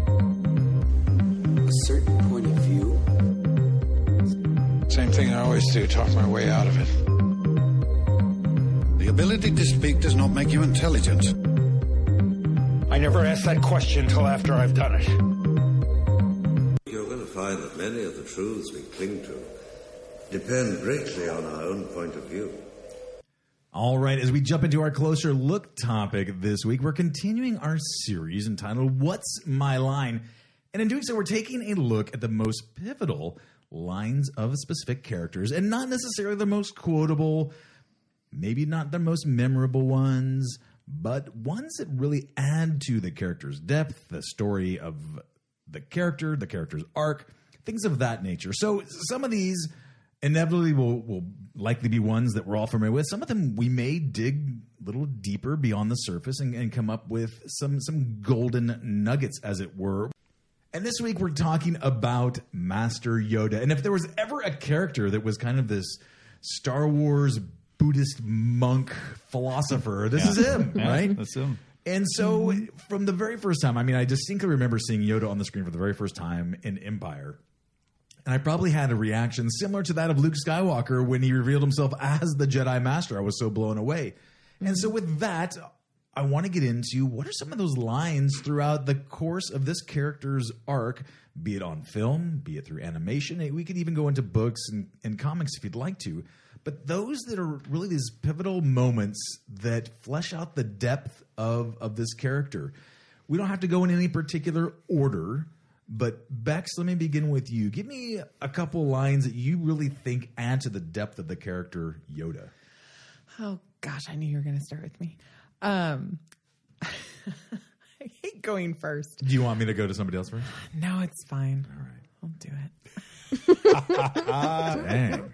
A certain point of view. Same thing I always do, talk my way out of it. The ability to speak does not make you intelligent. I never ask that question until after I've done it. You're going to find that many of the truths we cling to depend greatly on our own point of view. All right, as we jump into our closer look topic this week, we're continuing our series entitled What's My Line? And in doing so, we're taking a look at the most pivotal lines of specific characters and not necessarily the most quotable, maybe not the most memorable ones, but ones that really add to the character's depth, the story of the character's arc, things of that nature. So some of these inevitably will likely be ones that we're all familiar with. Some of them we may dig a little deeper beyond the surface and come up with some golden nuggets, as it were. And this week we're talking about Master Yoda. And if there was ever a character that was kind of this Star Wars Buddhist monk philosopher, this is him, right? That's him. And so from the very first time, I mean, I distinctly remember seeing Yoda on the screen for the very first time in Empire. And I probably had a reaction similar to that of Luke Skywalker when he revealed himself as the Jedi Master. I was so blown away. And so with that, I want to get into what are some of those lines throughout the course of this character's arc, be it on film, be it through animation. We could even go into books and comics if you'd like to. But those that are really these pivotal moments that flesh out the depth of this character. We don't have to go in any particular order, but Bex, let me begin with you. Give me a couple lines that you really think add to the depth of the character Yoda. Oh, gosh, I knew you were going to start with me. I hate going first. Do you want me to go to somebody else first? No, it's fine. All right. I'll do it. Dang.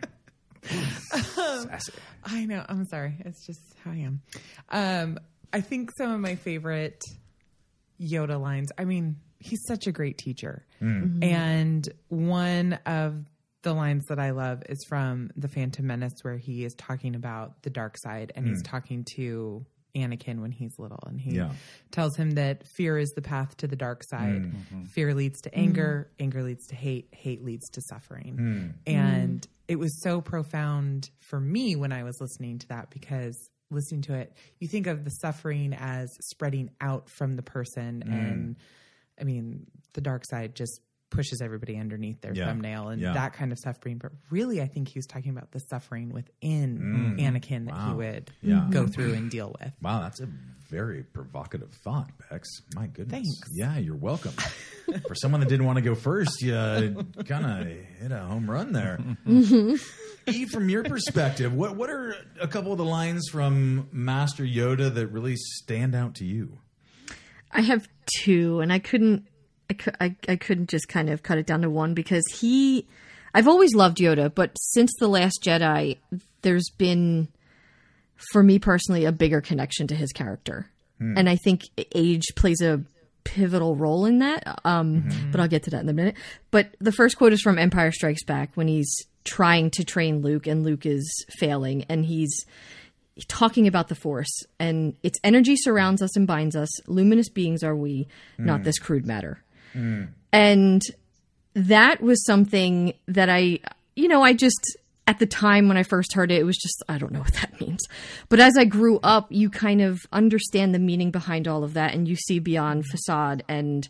I know. I'm sorry. It's just how I am. I think some of my favorite Yoda lines, I mean, he's such a great teacher. And one of the lines that I love is from The Phantom Menace, where he is talking about the dark side, and he's talking to Anakin when he's little, and he tells him that fear is the path to the dark side. Fear leads to anger, anger leads to hate, hate leads to suffering. And it was so profound for me when I was listening to that, because listening to it, you think of the suffering as spreading out from the person, and I mean, the dark side just pushes everybody underneath their thumbnail and that kind of suffering. But really, I think he was talking about the suffering within Anakin that he would go through and deal with. Wow, that's a very provocative thought, Bex. My goodness. Thanks. Yeah, you're welcome. For someone that didn't want to go first, you kind of hit a home run there. E, from your perspective, what are a couple of the lines from Master Yoda that really stand out to you? I have two, and I couldn't just kind of cut it down to one, because I've always loved Yoda, but since The Last Jedi, there's been, for me personally, a bigger connection to his character. And I think age plays a pivotal role in that. But I'll get to that in a minute. But the first quote is from Empire Strikes Back, when he's trying to train Luke and Luke is failing, and he's talking about the Force, and its energy surrounds us and binds us. Luminous beings are we, not this crude matter. And that was something that I just, at the time when I first heard it, it was just, I don't know what that means. But as I grew up, you kind of understand the meaning behind all of that, and you see beyond facade and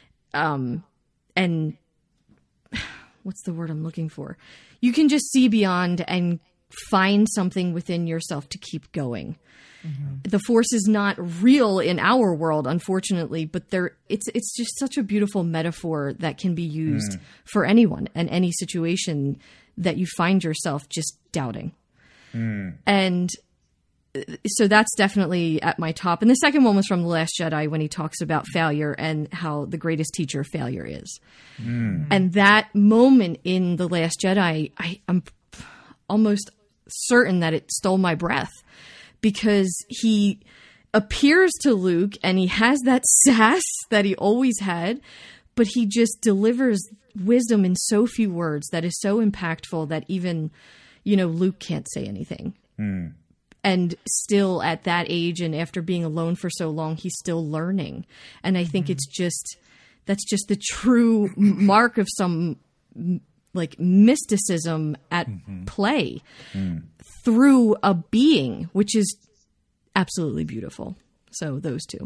what's the word I'm looking for? You can just see beyond and find something within yourself to keep going. The Force is not real in our world, unfortunately, but it's just such a beautiful metaphor that can be used for anyone and any situation that you find yourself just doubting. And so that's definitely at my top. And the second one was from The Last Jedi, when he talks about failure and how the greatest teacher failure is. And that moment in The Last Jedi, I'm almost certain that it stole my breath, because he appears to Luke and he has that sass that he always had, but he just delivers wisdom in so few words that is so impactful that even, Luke can't say anything. And still at that age, and after being alone for so long, he's still learning. And I think that's just the true mark of some like mysticism at play through a being, which is absolutely beautiful. So those two.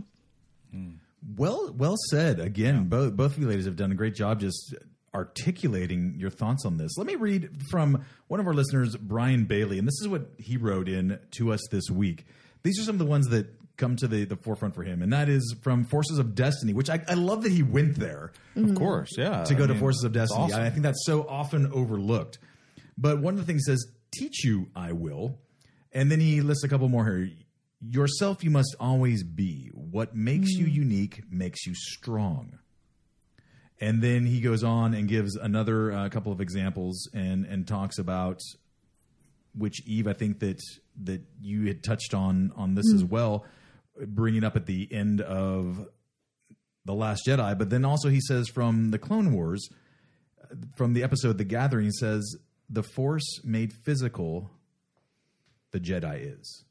Well said. Again, both of you ladies have done a great job just articulating your thoughts on this. Let me read from one of our listeners, Brian Bailey, and this is what he wrote in to us this week. These are some of the ones that come to the forefront for him, and that is from Forces of Destiny, which I love that he went there. Of course, yeah. To go to Forces of Destiny. Awesome. I think that's so often overlooked. But one of the things says, teach you I will. And then he lists a couple more here. Yourself you must always be. What makes you unique makes you strong. And then he goes on and gives another couple of examples and talks about, which Eve, I think that you had touched on this as well, bringing up at the end of The Last Jedi. But then also he says from the Clone Wars, from the episode The Gathering, he says, the Force made physical, the Jedi is.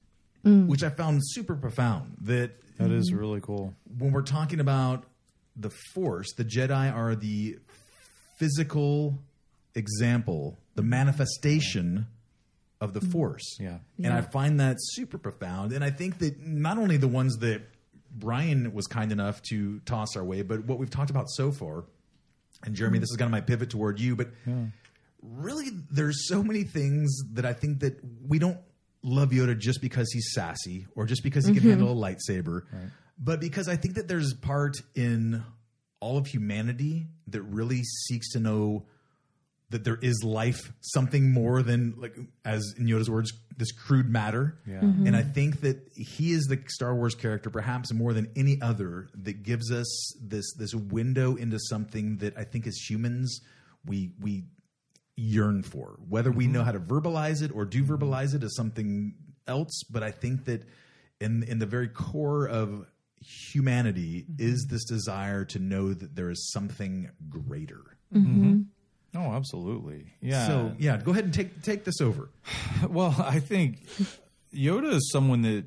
which I found super profound. That is really cool. When we're talking about the Force, the Jedi are the physical example, the manifestation of the Force. Yeah. And I find that super profound. And I think that not only the ones that Brian was kind enough to toss our way, but what we've talked about so far, and Jeremy, this is kind of my pivot toward you, but really there's so many things that I think that we don't love Yoda just because he's sassy or just because he can handle a lightsaber, but because I think that there's part in all of humanity that really seeks to know that there is life, something more than, like, as in Yoda's words, this crude matter. Yeah. And I think that he is the Star Wars character, perhaps more than any other, that gives us this window into something that I think as humans we yearn for. Whether we know how to verbalize it or do verbalize it is something else, but I think that in the very core of humanity is this desire to know that there is something greater. Oh, absolutely. Yeah. So, yeah, go ahead and take this over. Well, I think Yoda is someone that,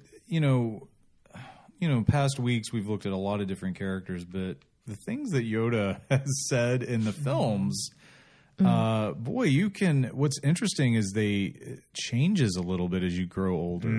past weeks we've looked at a lot of different characters, but the things that Yoda has said in the films, what's interesting is it changes a little bit as you grow older.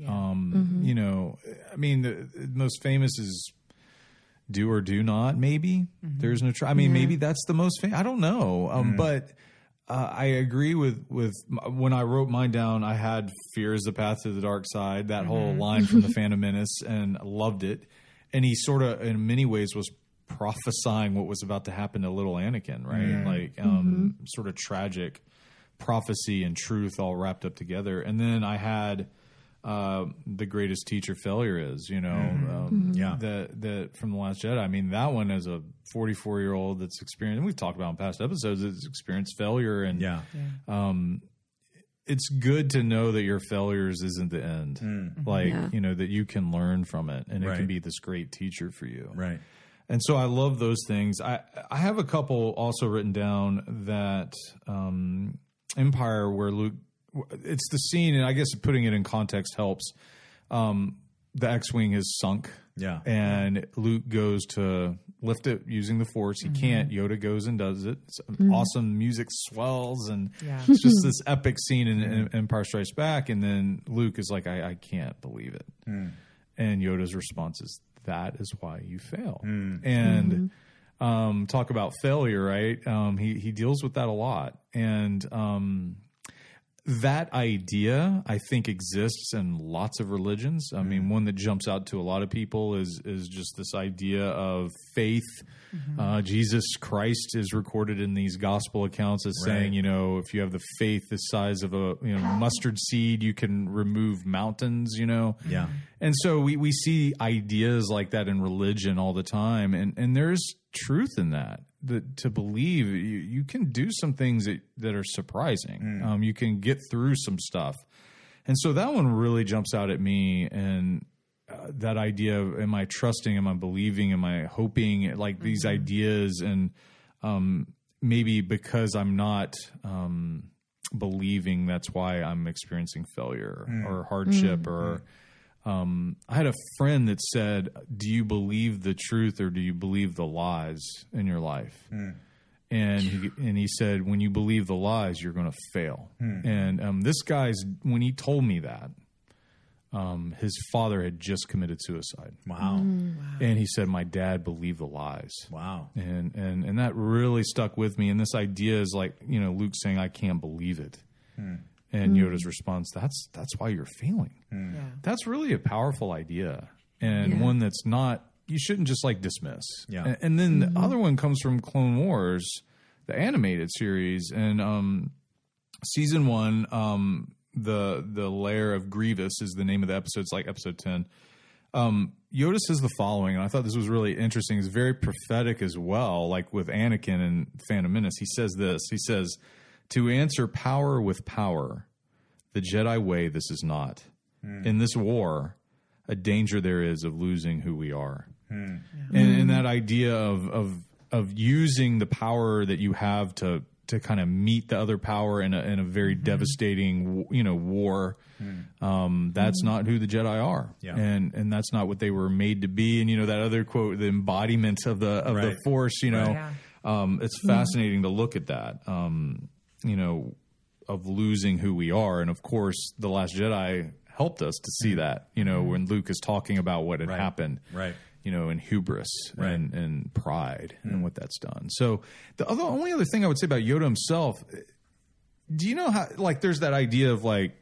The most famous is do or do not, maybe. There's no maybe that's the most famous. I don't know. But I agree with when I wrote mine down, I had fear is the path to the dark side, that whole line from The Phantom Menace, and I loved it. And he sort of, in many ways, was prophesying what was about to happen to little Anakin, right? Sort of tragic prophecy and truth all wrapped up together. And then I had the greatest teacher failure is, that from The Last Jedi. I mean, that one as a 44-year-old that's experienced, and we've talked about in past episodes, it's experienced failure. And it's good to know that your failures isn't the end. That you can learn from it, and it can be this great teacher for you. Right. And so I love those things. I have a couple also written down that Empire where Luke, it's the scene, and I guess putting it in context helps. The X-Wing is sunk. Yeah. And Luke goes to lift it using the Force. He can't. Yoda goes and does it. It's awesome. Music swells, and it's just this epic scene in Empire Strikes Back. And then Luke is like, I can't believe it. And Yoda's response is, that is why you fail. And talk about failure, right? He deals with that a lot. And that idea, I think, exists in lots of religions. I mean, one that jumps out to a lot of people is just this idea of faith. Jesus Christ is recorded in these gospel accounts as saying, if you have the faith the size of a mustard seed, you can remove mountains, Yeah. And so we see ideas like that in religion all the time. And there's truth in that to believe you can do some things that are surprising. You can get through some stuff. And so that one really jumps out at me. And that idea of, am I trusting? Am I believing? Am I hoping? Like these ideas. And maybe because I'm not believing, that's why I'm experiencing failure or hardship or... I had a friend that said, do you believe the truth or do you believe the lies in your life? And he said, when you believe the lies, you're going to fail. And this guy's, when he told me that, his father had just committed suicide. Wow. And he said, my dad believed the lies. Wow. And that really stuck with me. And this idea is like, Luke saying, I can't believe it. And Yoda's response, that's why you're failing. That's really a powerful idea, and one that's not, you shouldn't just like dismiss. Yeah. And then the other one comes from Clone Wars, the animated series, and season 1, the Lair of Grievous is the name of the episode. It's like episode 10. Yoda says the following, and I thought this was really interesting. It's very prophetic as well, like with Anakin and Phantom Menace. He says this. He says, to answer power with power, the Jedi way this is not. In this war, a danger there is of losing who we are. And that idea of using the power that you have to to kind of meet the other power in a very devastating, war. That's not who the Jedi are, and that's not what they were made to be. And that other quote, the embodiment of the Force. It's fascinating to look at that. Of losing who we are, and of course, The Last Jedi helped us to see that. When Luke is talking about what had happened, and hubris and pride and what that's done. So the only other thing I would say about Yoda himself, do you know how, like, there's that idea of like,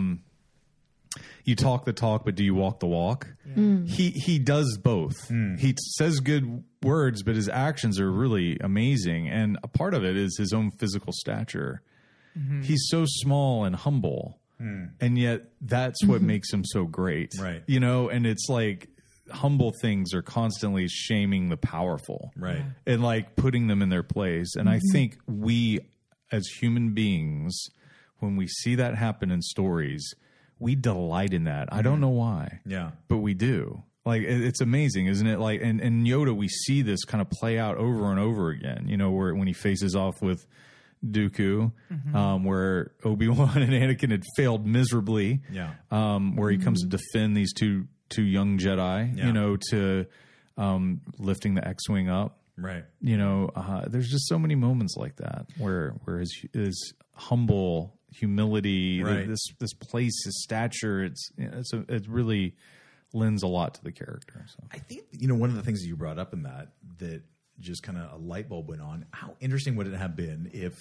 you talk the talk, but do you walk the walk? He does both. He says good words, but his actions are really amazing. And a part of it is his own physical stature. He's so small and humble, and yet that's what makes him so great. Right. And it's like, humble things are constantly shaming the powerful, and like putting them in their place. And I think we as human beings, when we see that happen in stories, we delight in that. I don't know why, but we do. Like, it's amazing, isn't it? Like, and Yoda, we see this kind of play out over and over again, where when he faces off with Dooku, where Obi-Wan and Anakin had failed miserably, where he comes to defend these two young Jedi, to lifting the X-Wing up. Right. There's just so many moments like that where his humble humility, this place, his stature, it really lends a lot to the character. So I think, one of the things that you brought up in that just kind of a light bulb went on. How interesting would it have been if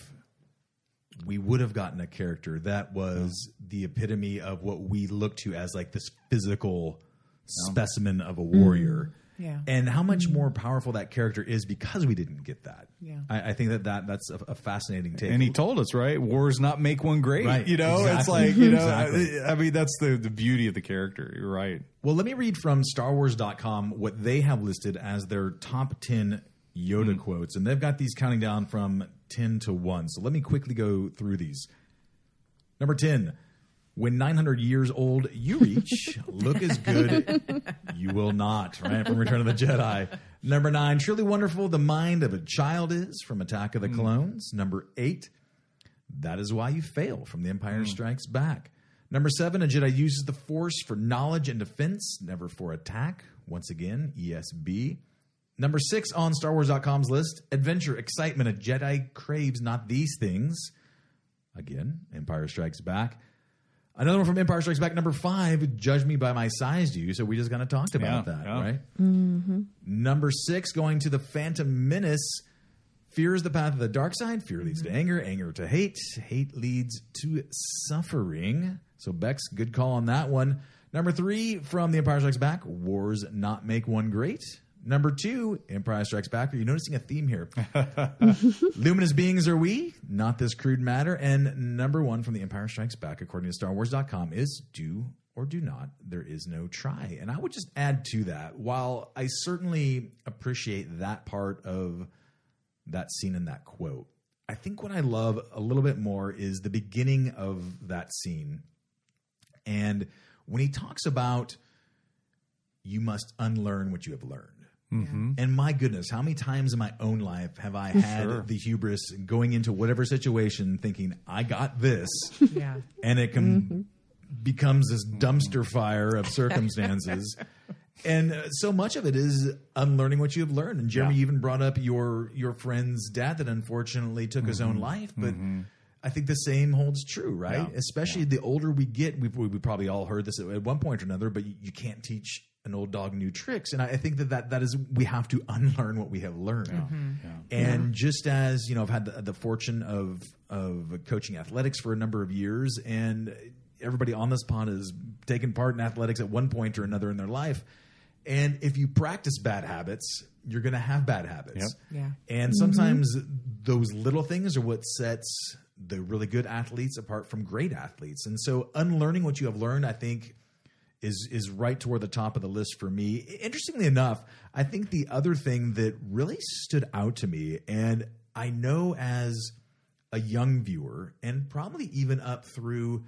we would have gotten a character that was the epitome of what we look to as like this physical specimen of a warrior. And how much more powerful that character is because we didn't get that. I think that's a fascinating take. And he told us, right? Wars not make one great. Right. Exactly. It's like, exactly. I mean, that's the beauty of the character. You're right. Well, let me read from StarWars.com what they have listed as their top 10 Yoda quotes. And they've got these counting down from 10 to 1. So let me quickly go through these. Number 10. When 900 years old you reach, look as good you will not. Right? From Return of the Jedi. Number 9, truly wonderful the mind of a child is, from Attack of the Clones. Number 8, that is why you fail, from The Empire Strikes Back. Number 7, a Jedi uses the Force for knowledge and defense, never for attack. Once again, ESB. Number 6 on StarWars.com's list, adventure, excitement, a Jedi craves not these things. Again, Empire Strikes Back. Another one from Empire Strikes Back, number 5, judge me by my size, you. So we just kind of talked about that, right? Number 6, going to the Phantom Menace. Fear is the path of the dark side. Fear leads to anger. Anger to hate. Hate leads to suffering. So Bex, good call on that one. Number 3, from The Empire Strikes Back, wars not make one great. Number 2, Empire Strikes Back. Are you noticing a theme here? Luminous beings are we, not this crude matter. And number 1 from The Empire Strikes Back, according to StarWars.com, is do or do not. There is no try. And I would just add to that, while I certainly appreciate that part of that scene and that quote, I think what I love a little bit more is the beginning of that scene. And when he talks about you must unlearn what you have learned. And my goodness, how many times in my own life have I had the hubris going into whatever situation thinking, I got this, and it becomes this dumpster fire of circumstances. And so much of it is unlearning what you have learned. And Jeremy even brought up your friend's dad that unfortunately took his own life. But I think the same holds true, right? Especially the older we get, we probably all heard this at one point or another, but you can't teach an old dog new tricks. And I think that is, we have to unlearn what we have learned. And just as, I've had the fortune of coaching athletics for a number of years, and everybody on this pod has taken part in athletics at one point or another in their life. And if you practice bad habits, you're going to have bad habits. And sometimes those little things are what sets the really good athletes apart from great athletes. And so unlearning what you have learned, I think, is right toward the top of the list for me. Interestingly enough, I think the other thing that really stood out to me, and I know as a young viewer, and probably even up through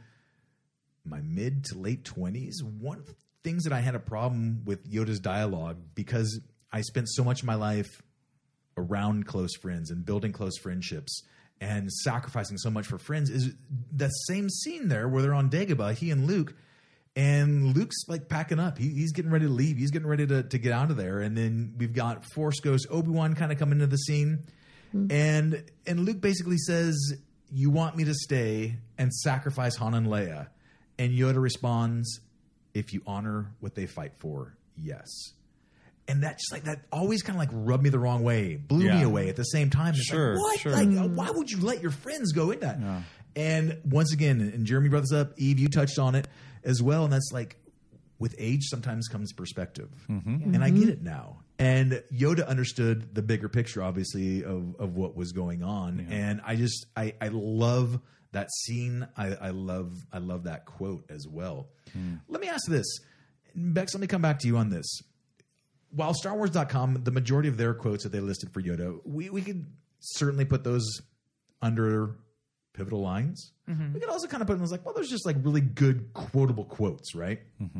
my mid to late 20s, one of the things that I had a problem with Yoda's dialogue, because I spent so much of my life around close friends and building close friendships, and sacrificing so much for friends is that same scene there where they're on Dagobah, he and Luke. And Luke's like packing up. He's getting ready to leave. He's getting ready to get out of there. And then we've got Force Ghost Obi-Wan kind of come into the scene. And Luke basically says, you want me to stay and sacrifice Han and Leia. And Yoda responds, if you honor what they fight for, yes. And that just like that always kind of like rubbed me the wrong way, blew me away at the same time. It's Sure, like, what? sure. Like, why would you let your friends go in that? Yeah. And once again, and Jeremy brought this up, Eve, you touched on it as well. And that's like, with age sometimes comes perspective. And I get it now. And Yoda understood the bigger picture, obviously, of what was going on. Yeah. And I love that scene. I love that quote as well. Let me ask this. Bex, let me come back to you on this. While StarWars.com, the majority of their quotes that they listed for Yoda, we could certainly put those under pivotal lines. We could also kind of put them as like, well, there's just like really good quotable quotes, right?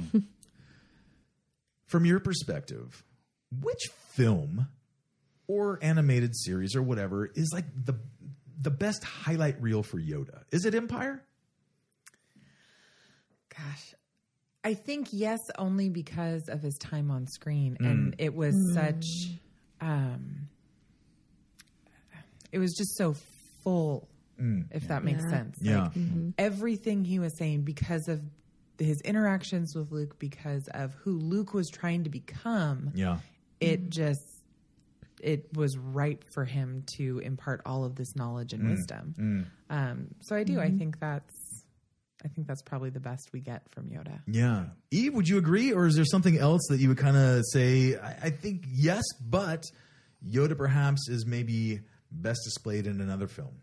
From your perspective, which film or animated series or whatever is like the best highlight reel for Yoda? Is it Empire? Gosh, I think yes, only because of his time on screen. And it was such, it was just so full, if that makes sense. Yeah. Like, everything he was saying, because of his interactions with Luke, because of who Luke was trying to become, it was ripe for him to impart all of this knowledge and wisdom. So I do. I think that's probably the best we get from Yoda. Yeah. Eve, would you agree? Or is there something else that you would kind of say, I think yes, but Yoda perhaps is maybe best displayed in another film?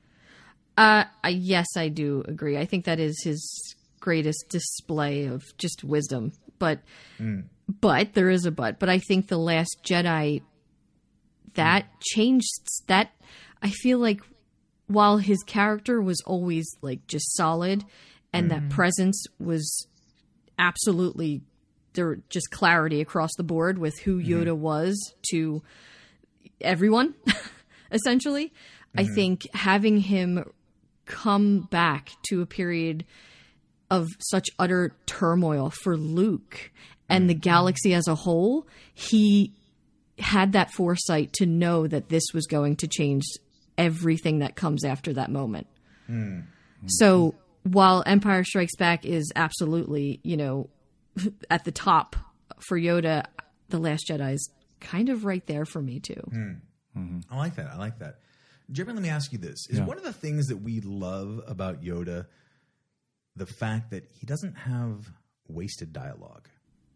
Yes, I do agree. I think that is his greatest display of just wisdom. But there is a but. But I think The Last Jedi, that changed that. I feel like while his character was always like just solid, and that presence was absolutely, there were just clarity across the board with who Yoda was to everyone, essentially. I think having him come back to a period of such utter turmoil for Luke and the galaxy as a whole, he had that foresight to know that this was going to change everything that comes after that moment. So while Empire Strikes Back is absolutely, at the top for Yoda, The Last Jedi is kind of right there for me too. I like that. Jeremy, let me ask you this. Is one of the things that we love about Yoda the fact that he doesn't have wasted dialogue?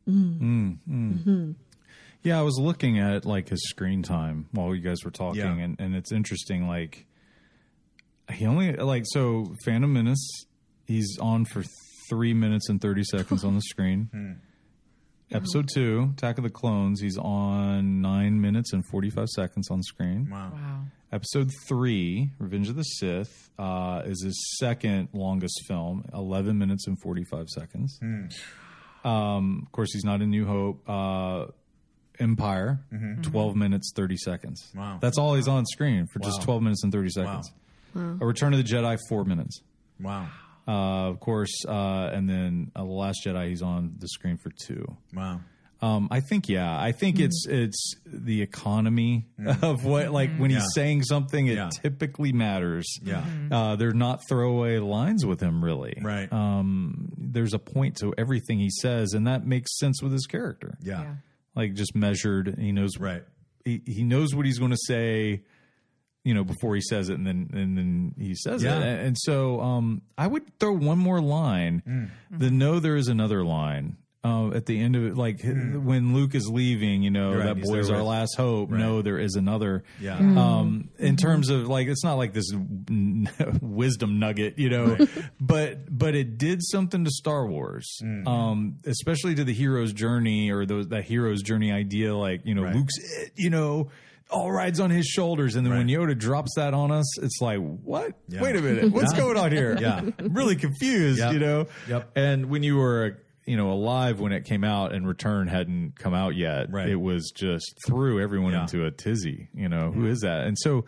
Yeah, I was looking at like his screen time while you guys were talking, and it's interesting. Like he only so Phantom Menace, he's on for 3 minutes and 30 seconds on the screen. Episode 2, Attack of the Clones, he's on 9 minutes and 45 seconds on screen. Wow. Episode 3, Revenge of the Sith, is his second longest film, 11 minutes and 45 seconds. Of course, he's not in New Hope. Empire, 12 minutes, 30 seconds. Wow. That's all he's on screen for just 12 minutes and 30 seconds. Wow. A Return of the Jedi, 4 minutes. Wow. Of course, and then The Last Jedi, he's on the screen for 2. Wow. I think it's the economy of what, like when he's saying something, it typically matters. They're not throwaway lines with him, really. Right. There's a point to everything he says, and that makes sense with his character. Yeah. Like just measured. He knows he knows what he's going to say, before he says it, and then he says it. And so I would throw one more line. The "No, there is another" line. At the end of it, like when Luke is leaving, that boy is our last hope. Right. No, there is another. Yeah. In terms of like, it's not like this wisdom nugget, but it did something to Star Wars, especially to the hero's journey or that hero's journey idea. Like, Luke's it, all rides on his shoulders. And then when Yoda drops that on us, it's like, what? Yeah. Wait a minute. What's going on here? I'm really confused, Yep. And when you were alive when it came out and Return hadn't come out yet, it was just threw everyone into a tizzy. Who is that? And so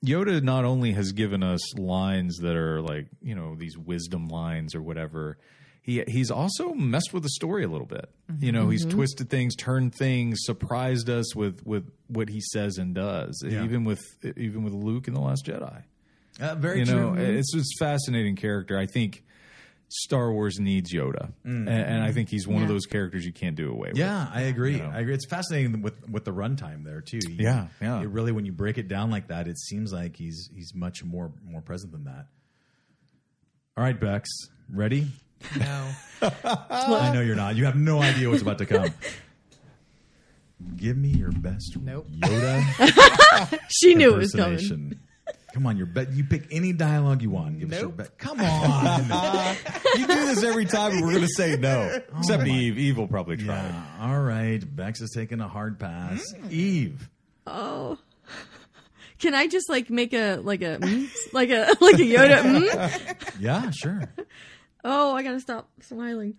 Yoda not only has given us lines that are like, these wisdom lines or whatever, he's also messed with the story a little bit. He's twisted things, turned things, surprised us with what he says and does. Even with Luke in The Last Jedi. Very true. It's just fascinating character. I think Star Wars needs Yoda, and I think he's one of those characters you can't do away with. Yeah, I agree. I agree. It's fascinating with the runtime there too. It really, when you break it down like that, it seems like he's much more present than that. All right, Bex, ready? No. I know you're not. You have no idea what's about to come. Give me your best Yoda. She knew it was coming. impersonation. Come on, you pick any dialogue you want. Give us your best. Come on. You do this every time, and we're going to say no. Except Eve. Eve will probably try. Yeah. All right. Bex is taking a hard pass. Eve. Oh. Can I just make a Yoda? Yeah, sure. Oh, I gotta stop smiling.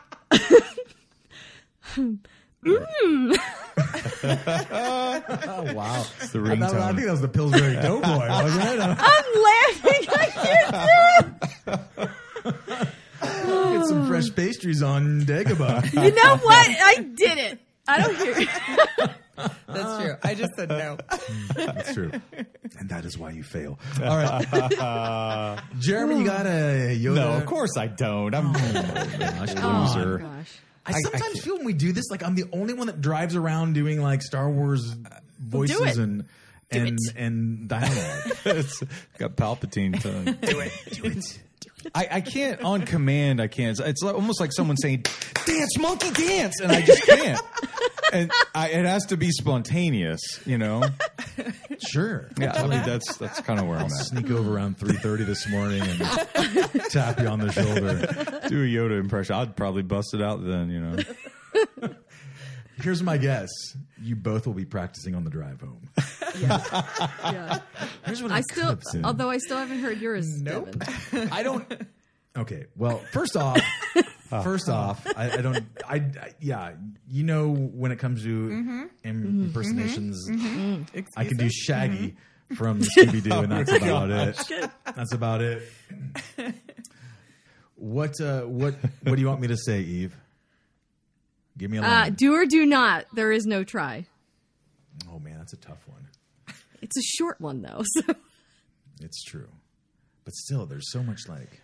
Oh, wow. It's the I ringtone. think that was the Pillsbury Doughboy, wasn't it? I'm laughing. I can't do it. Get some fresh pastries on Dagobah. You know what? I did it. I don't hear it. That's true. I just said no. That's true. And that is why you fail. All right. Jeremy, you got a Yoda? No, of course I don't. I'm gosh, Oh, loser. gosh. I sometimes feel when we do this, like I'm the only one that drives around doing like Star Wars voices it. and dialogue. It's got Palpatine tongue. Do it. I can't on command. I can't. It's almost like someone saying, "Dance, monkey, dance," and I just can't. And it has to be spontaneous, Sure. Yeah, I mean that's kind of where I'm at. Sneak over around 3:30 this morning and tap you on the shoulder. Do a Yoda impression. I'd probably bust it out then, Here's my guess: you both will be practicing on the drive home. Yeah. Here's what I could have said. although I still haven't heard yours. Nope. Devin. I don't. Okay. Well, first off, I don't. When it comes to impersonations, I can do Shaggy from Scooby Doo, and that's about it. That's about it. What do you want me to say, Eve? Give me a line. Do or do not. There is no try. Oh man, that's a tough one. It's a short one though. So. It's true, but still, there's so much like.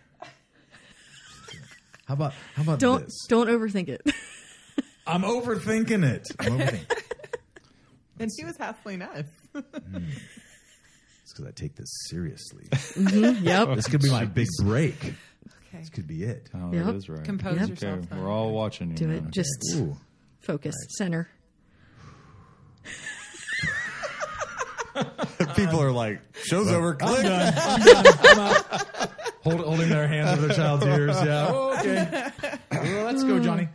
How about this? Don't overthink it. I'm overthinking it. And she was halfway nuts. It's because I take this seriously. Yep. This could be my big break. Okay. This could be it. Oh, Yep. that is right. Compose Yep. yourself. Okay, we're all watching you. Do now. it. Just Ooh. focus. Center. People are like, "Show's over." Click. I'm out. Holding their hands over their child's ears. Yeah. Oh, okay. Well, let's go, Johnny.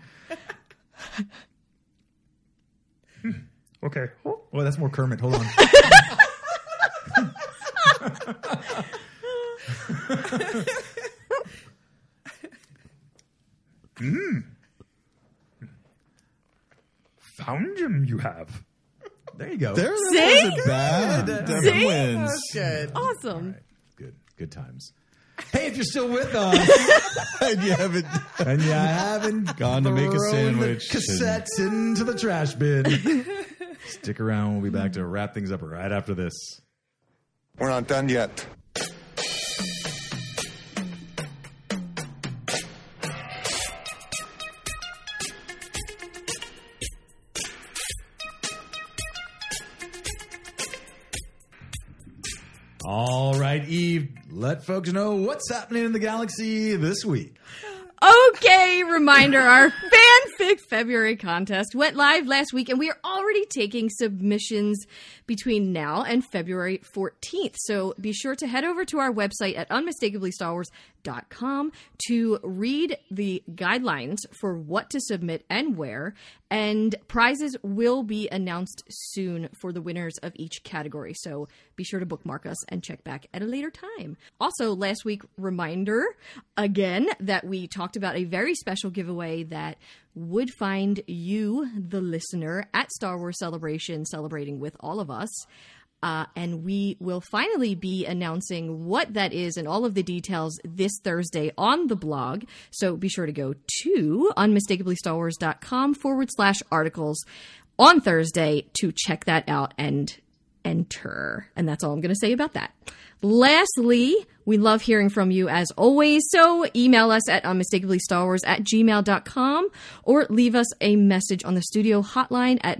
Okay. Well, that's more Kermit. Hold on. Found him, you have. There you go. There, that See? wasn't bad. Devin See? wins. Good. Awesome. Good times. Hey, if you're still with us And you haven't and you haven't gone to make a thrown sandwich. the cassettes into the trash bin, stick around. We'll be back to wrap things up right after this. We're not done yet. All right, Eve, let folks know what's happening in the galaxy this week. Okay, reminder, our fanfic February contest went live last week, and we are already taking submissions between now and February 14th. So be sure to head over to our website at unmistakably.starwars.com to read the guidelines for what to submit and where, and prizes will be announced soon for the winners of each category. So be sure to bookmark us and check back at a later time. Also, last week, reminder again that we talked about a very special giveaway that would find you, the listener, at Star Wars Celebration, celebrating with all of us. And we will finally be announcing what that is and all of the details this Thursday on the blog. So be sure to go to unmistakably.starwars.com/articles on Thursday to check that out and enter. And that's all I'm going to say about that. Lastly, we love hearing from you as always, so email us at unmistakably@gmail.com or leave us a message on the studio hotline at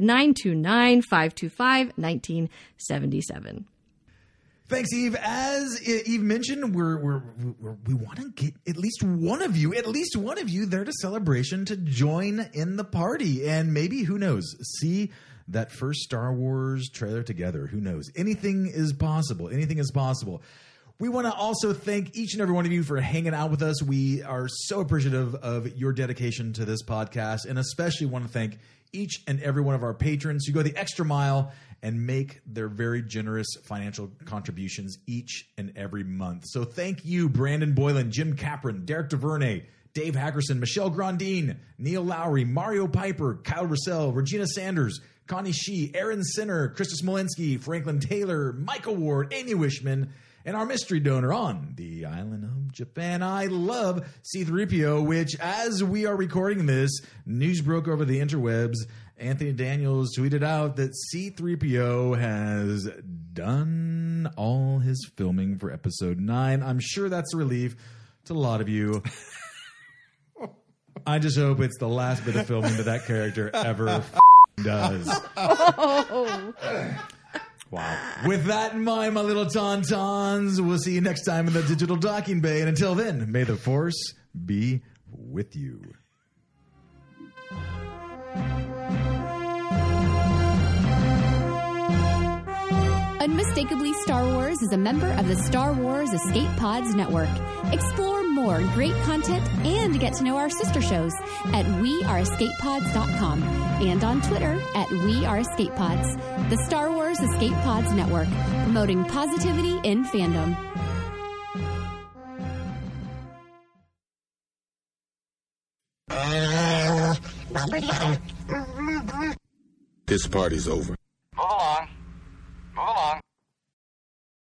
929-525-1977. Thanks, Eve. As Eve mentioned, we want to get at least one of you there to Celebration to join in the party. And maybe, who knows, see that first Star Wars trailer together. Who knows? Anything is possible. Anything is possible. We want to also thank each and every one of you for hanging out with us. We are so appreciative of your dedication to this podcast, and especially want to thank each and every one of our patrons who go the extra mile and make their very generous financial contributions each and every month. So thank you, Brandon Boylan, Jim Capron, Derek DuVernay, Dave Hackerson, Michelle Grandine, Neil Lowry, Mario Piper, Kyle Russell, Regina Sanders, Connie Shee, Aaron Sinner, Krista Smolinski, Franklin Taylor, Michael Ward, Amy Wishman, and our mystery donor on the island of Japan. I love C-3PO, which, as we are recording this, news broke over the interwebs. Anthony Daniels tweeted out that C-3PO has done all his filming for Episode 9. I'm sure that's a relief to a lot of you. I just hope it's the last bit of filming that character ever does. Oh. Wow. With that in mind, my little tauntauns, we'll see you next time in the digital docking bay. And until then, may the Force be with you. Unmistakably Star Wars is a member of the Star Wars Escape Pods Network. Explore more great content and get to know our sister shows at weareescapepods.com and on Twitter at weareescapepods. The Star Wars Escape Pods Network, promoting positivity in fandom. This party's over.